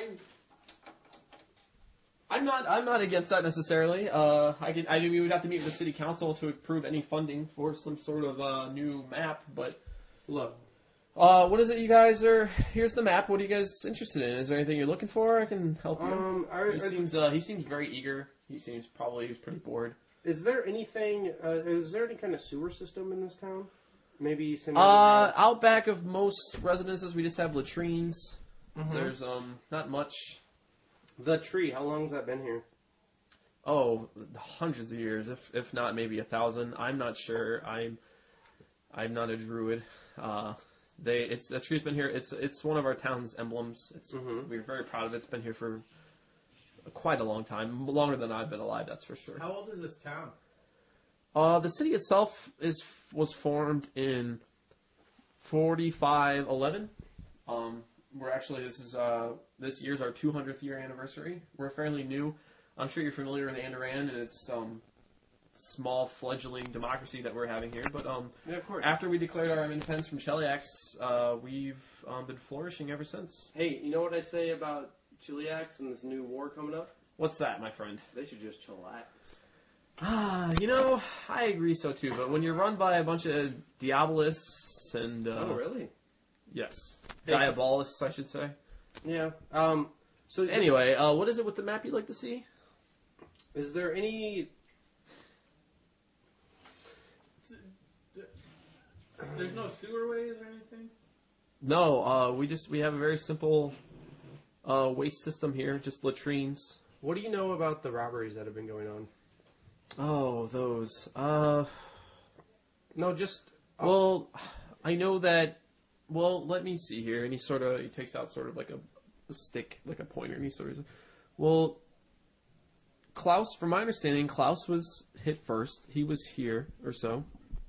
I'm not against that necessarily. We would have to meet with the city council to approve any funding for some sort of new map. But Look, what is it you guys are? Here's the map. What are you guys interested in? Is there anything you're looking for? I can help you. He seems very eager. He's pretty bored. is there anything? Is there any kind of sewer system in this town? Maybe some. Out back of most residences, we just have latrines. There's not much. The tree. How long has that been here? Oh, hundreds of years, if not maybe 1,000. I'm not sure. I'm not a druid. The tree's been here. It's one of our town's emblems. We're very proud of it. It's been here for quite a long time, longer than I've been alive. That's for sure. How old is this town? The city itself was formed in 4511. We're actually this year's our 200th year anniversary. We're fairly new. I'm sure you're familiar with Andoran and its small fledgling democracy that we're having here. But Yeah, of course. after we declared our independence from Cheliax, we've been flourishing ever since. Hey, you know what I say about Chiliax and this new war coming up? What's that, my friend? They should just chillax. I agree so too. But when you're run by a bunch of Diabolists and Oh, really? yes, Hey, Diabolists, I should say. Yeah. So Anyway, what is it with the map you'd like to see? is there any? There's no sewerways or anything? No, we have a very simple waste system here, just latrines. What do you know about the robberies that have been going on? Oh, those. No, just Well, I know that. Well, let me see here. And he takes out sort of like a stick, like a pointer, and he sort of. Well, Klaus, from my understanding, Klaus was hit first. He was here or so.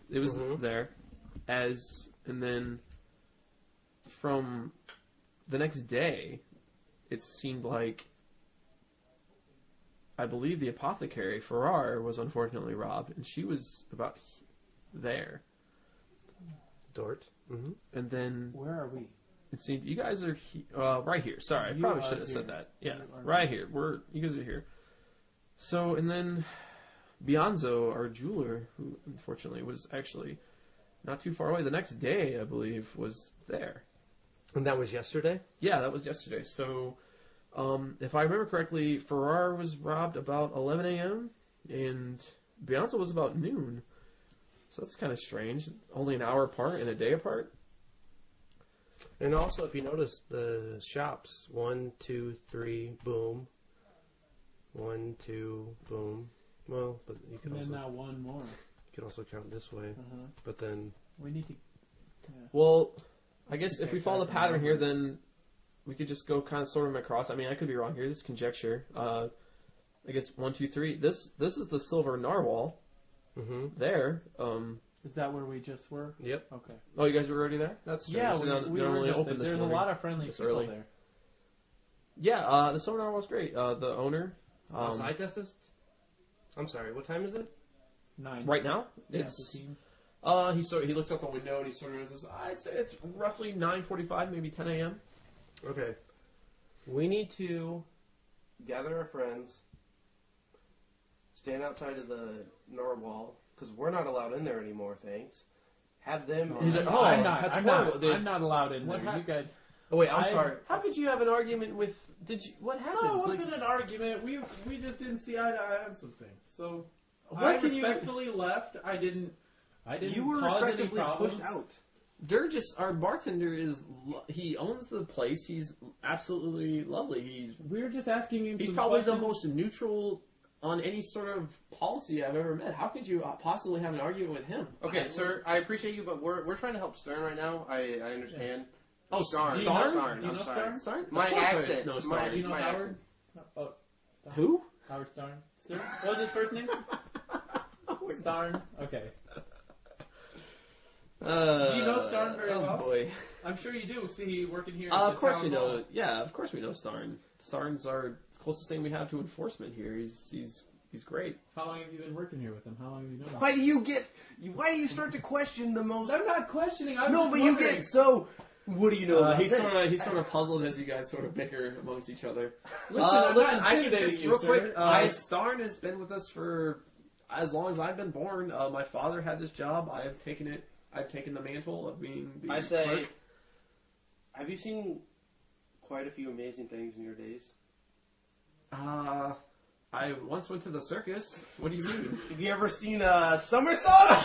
there, and then from the next day, it seemed like, I believe the apothecary, Farrar, was unfortunately robbed, and she was about there. Dort. Mm-hmm. And then Where are we? it seemed you guys are right here. Sorry, I You probably are should have said here. that. Yeah, You are right here. You guys are here. So, and then Bionzo, our jeweler, who unfortunately was actually not too far away, the next day, I believe, was there. And that was yesterday? Yeah, that was yesterday. So, if I remember correctly, Farrar was robbed about 11 a.m. and Bionzo was about noon. So that's kind of strange. Only an hour apart and a day apart. And also, if you notice, the shops, 1, 2, 3, boom. 1, 2, boom. Well, but you could And then also now one more. count this way. Uh-huh. But then, We need to. Well, I guess if we follow the pattern here, then we could just go kind of sort of across. I mean, I could be wrong here. This is conjecture. I guess 1, 2, 3. This is the silver narwhal there. Is that where we just were? yep. Okay. Oh, you guys were already there? That's strange. Yeah, They don't- we they don't were really just there. open this There's a morning. lot of friendly this people early. there. Yeah, the silver narwhal's great. The owner. Side test? I'm sorry, what time is it? 9. Right now, Yeah, it's 15. he looks out the window and he sort of says, "I'd say it's roughly 9:45, maybe 10 a.m." Okay. We need to gather our friends, stand outside of the narwhal, because we're not allowed in there anymore, thanks. Have them... He's like, "Oh, I'm not. that's I'm horrible, not. dude." I'm not allowed in What there. You guys. Oh, wait, I'm I- sorry. How could you have an argument with? What happened? No, it Like, wasn't an argument. We just didn't see eye to eye on some things. So What I can you- respectfully left. I didn't. You were cause any respectively problems. pushed out. Durgis, our bartender, he owns the place. He's absolutely lovely. We were just asking him. He's some probably the questions. most neutral on any sort of policy I've ever met. How could you possibly have an argument with him? Okay, sir, I appreciate you, but we're trying to help Stern right now. I understand. Oh, Starn. Starn? Do you know Starn, Do you I'm know sorry. Starn? Starn? My Of course I accent. know My- Starn. Do you know My Howard? Oh, Starn. Who? Howard Starn. Stern? What was his first name? Starn. Okay. Do you know Starn very well? Oh boy. I'm sure you do. See, working here. Of course we know. Yeah, of course we know Starn. Starn's our closest thing we have to enforcement here. He's great. How long have you been working here with him? How long have you known him? Why do you start to question the most... I'm not questioning. I'm No, just but you wondering. get so... What do you know about He's this? sort of puzzled as you guys sort of bicker amongst each other. Listen, I'm not I can intimidating just you, real sir. quick. I- Starn has been with us for as long as I've been born. My father had this job. I have taken it. I've taken the mantle of being the I say... clerk. Have you seen quite a few amazing things in your days? I once went to the circus. What do you mean? Have you ever seen a somersault?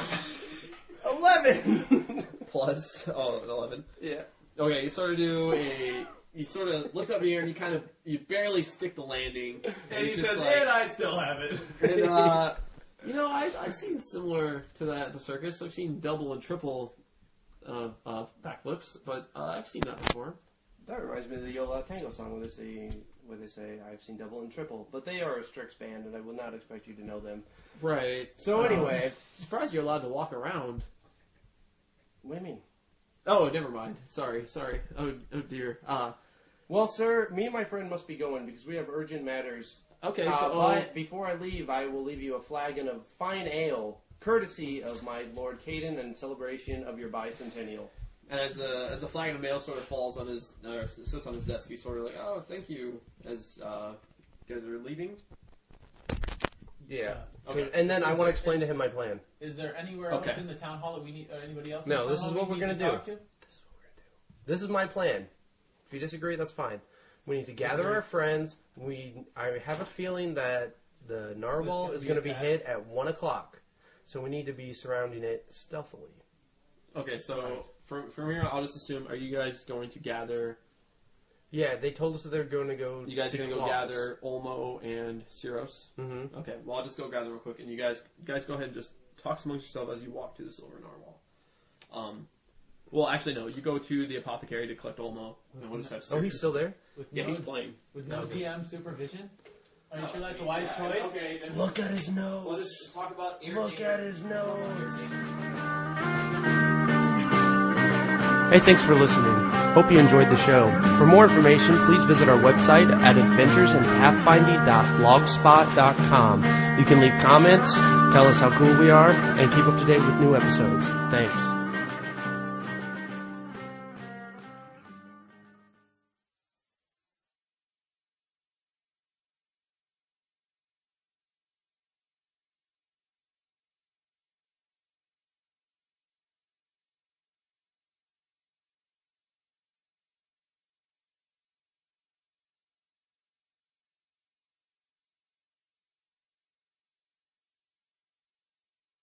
11! Plus 11. Yeah. Okay, you sort of you sort of lift up the air and you barely stick the landing. And he it's just says, like, and I still have it. and, I've seen similar to that at the circus. I've seen double and triple backflips, but I've seen that before. That reminds me of the Yola Tango song where they say, I've seen double and triple. But they are a Strix band, and I will not expect you to know them. Right. So anyway... Surprised you're allowed to walk around. What do you mean? Oh, never mind. Sorry. Oh dear. Well, sir, me and my friend must be going because we have urgent matters. Okay, But before I leave, I will leave you a flagon of fine ale, courtesy of my Lord Caden in celebration of your bicentennial. and as the flagon of mail sort of falls on his, sits on his desk, he's sort of like, oh, thank you, as you guys are leaving. Yeah. Okay. And then I want to explain to him my plan. Is there anywhere else Okay. in the town hall that we need, or anybody else? in No, the this town is hall what we we're need gonna to talk to? This is my plan. If you disagree, that's fine. We need to gather our friends. I have a feeling that the narwhal It's is gonna going to be be hit at 1 o'clock. So we need to be surrounding it stealthily. Okay, so from here, I'll just assume, are you guys going to gather? Yeah, they told us that they're going to go. You guys are to going to go Claws. gather Olmo and Syros? Mm-hmm. Okay, well, I'll just go gather real quick, and you guys go ahead and just talk amongst yourself as you walk to the Silver Narwhal. Well, actually, no. You go to the apothecary to collect Olmo, and we'll just have Oh, he's Syros. still there? With Yeah, no, he's playing. with no DM supervision. Are you sure that's a wise choice? Okay, then Look at his we'll nose. just talk about Look at his nose. Hey, thanks for listening. Hope you enjoyed the show. For more information, please visit our website at adventuresinpathfinding.blogspot.com. You can leave comments, tell us how cool we are, and keep up to date with new episodes. Thanks.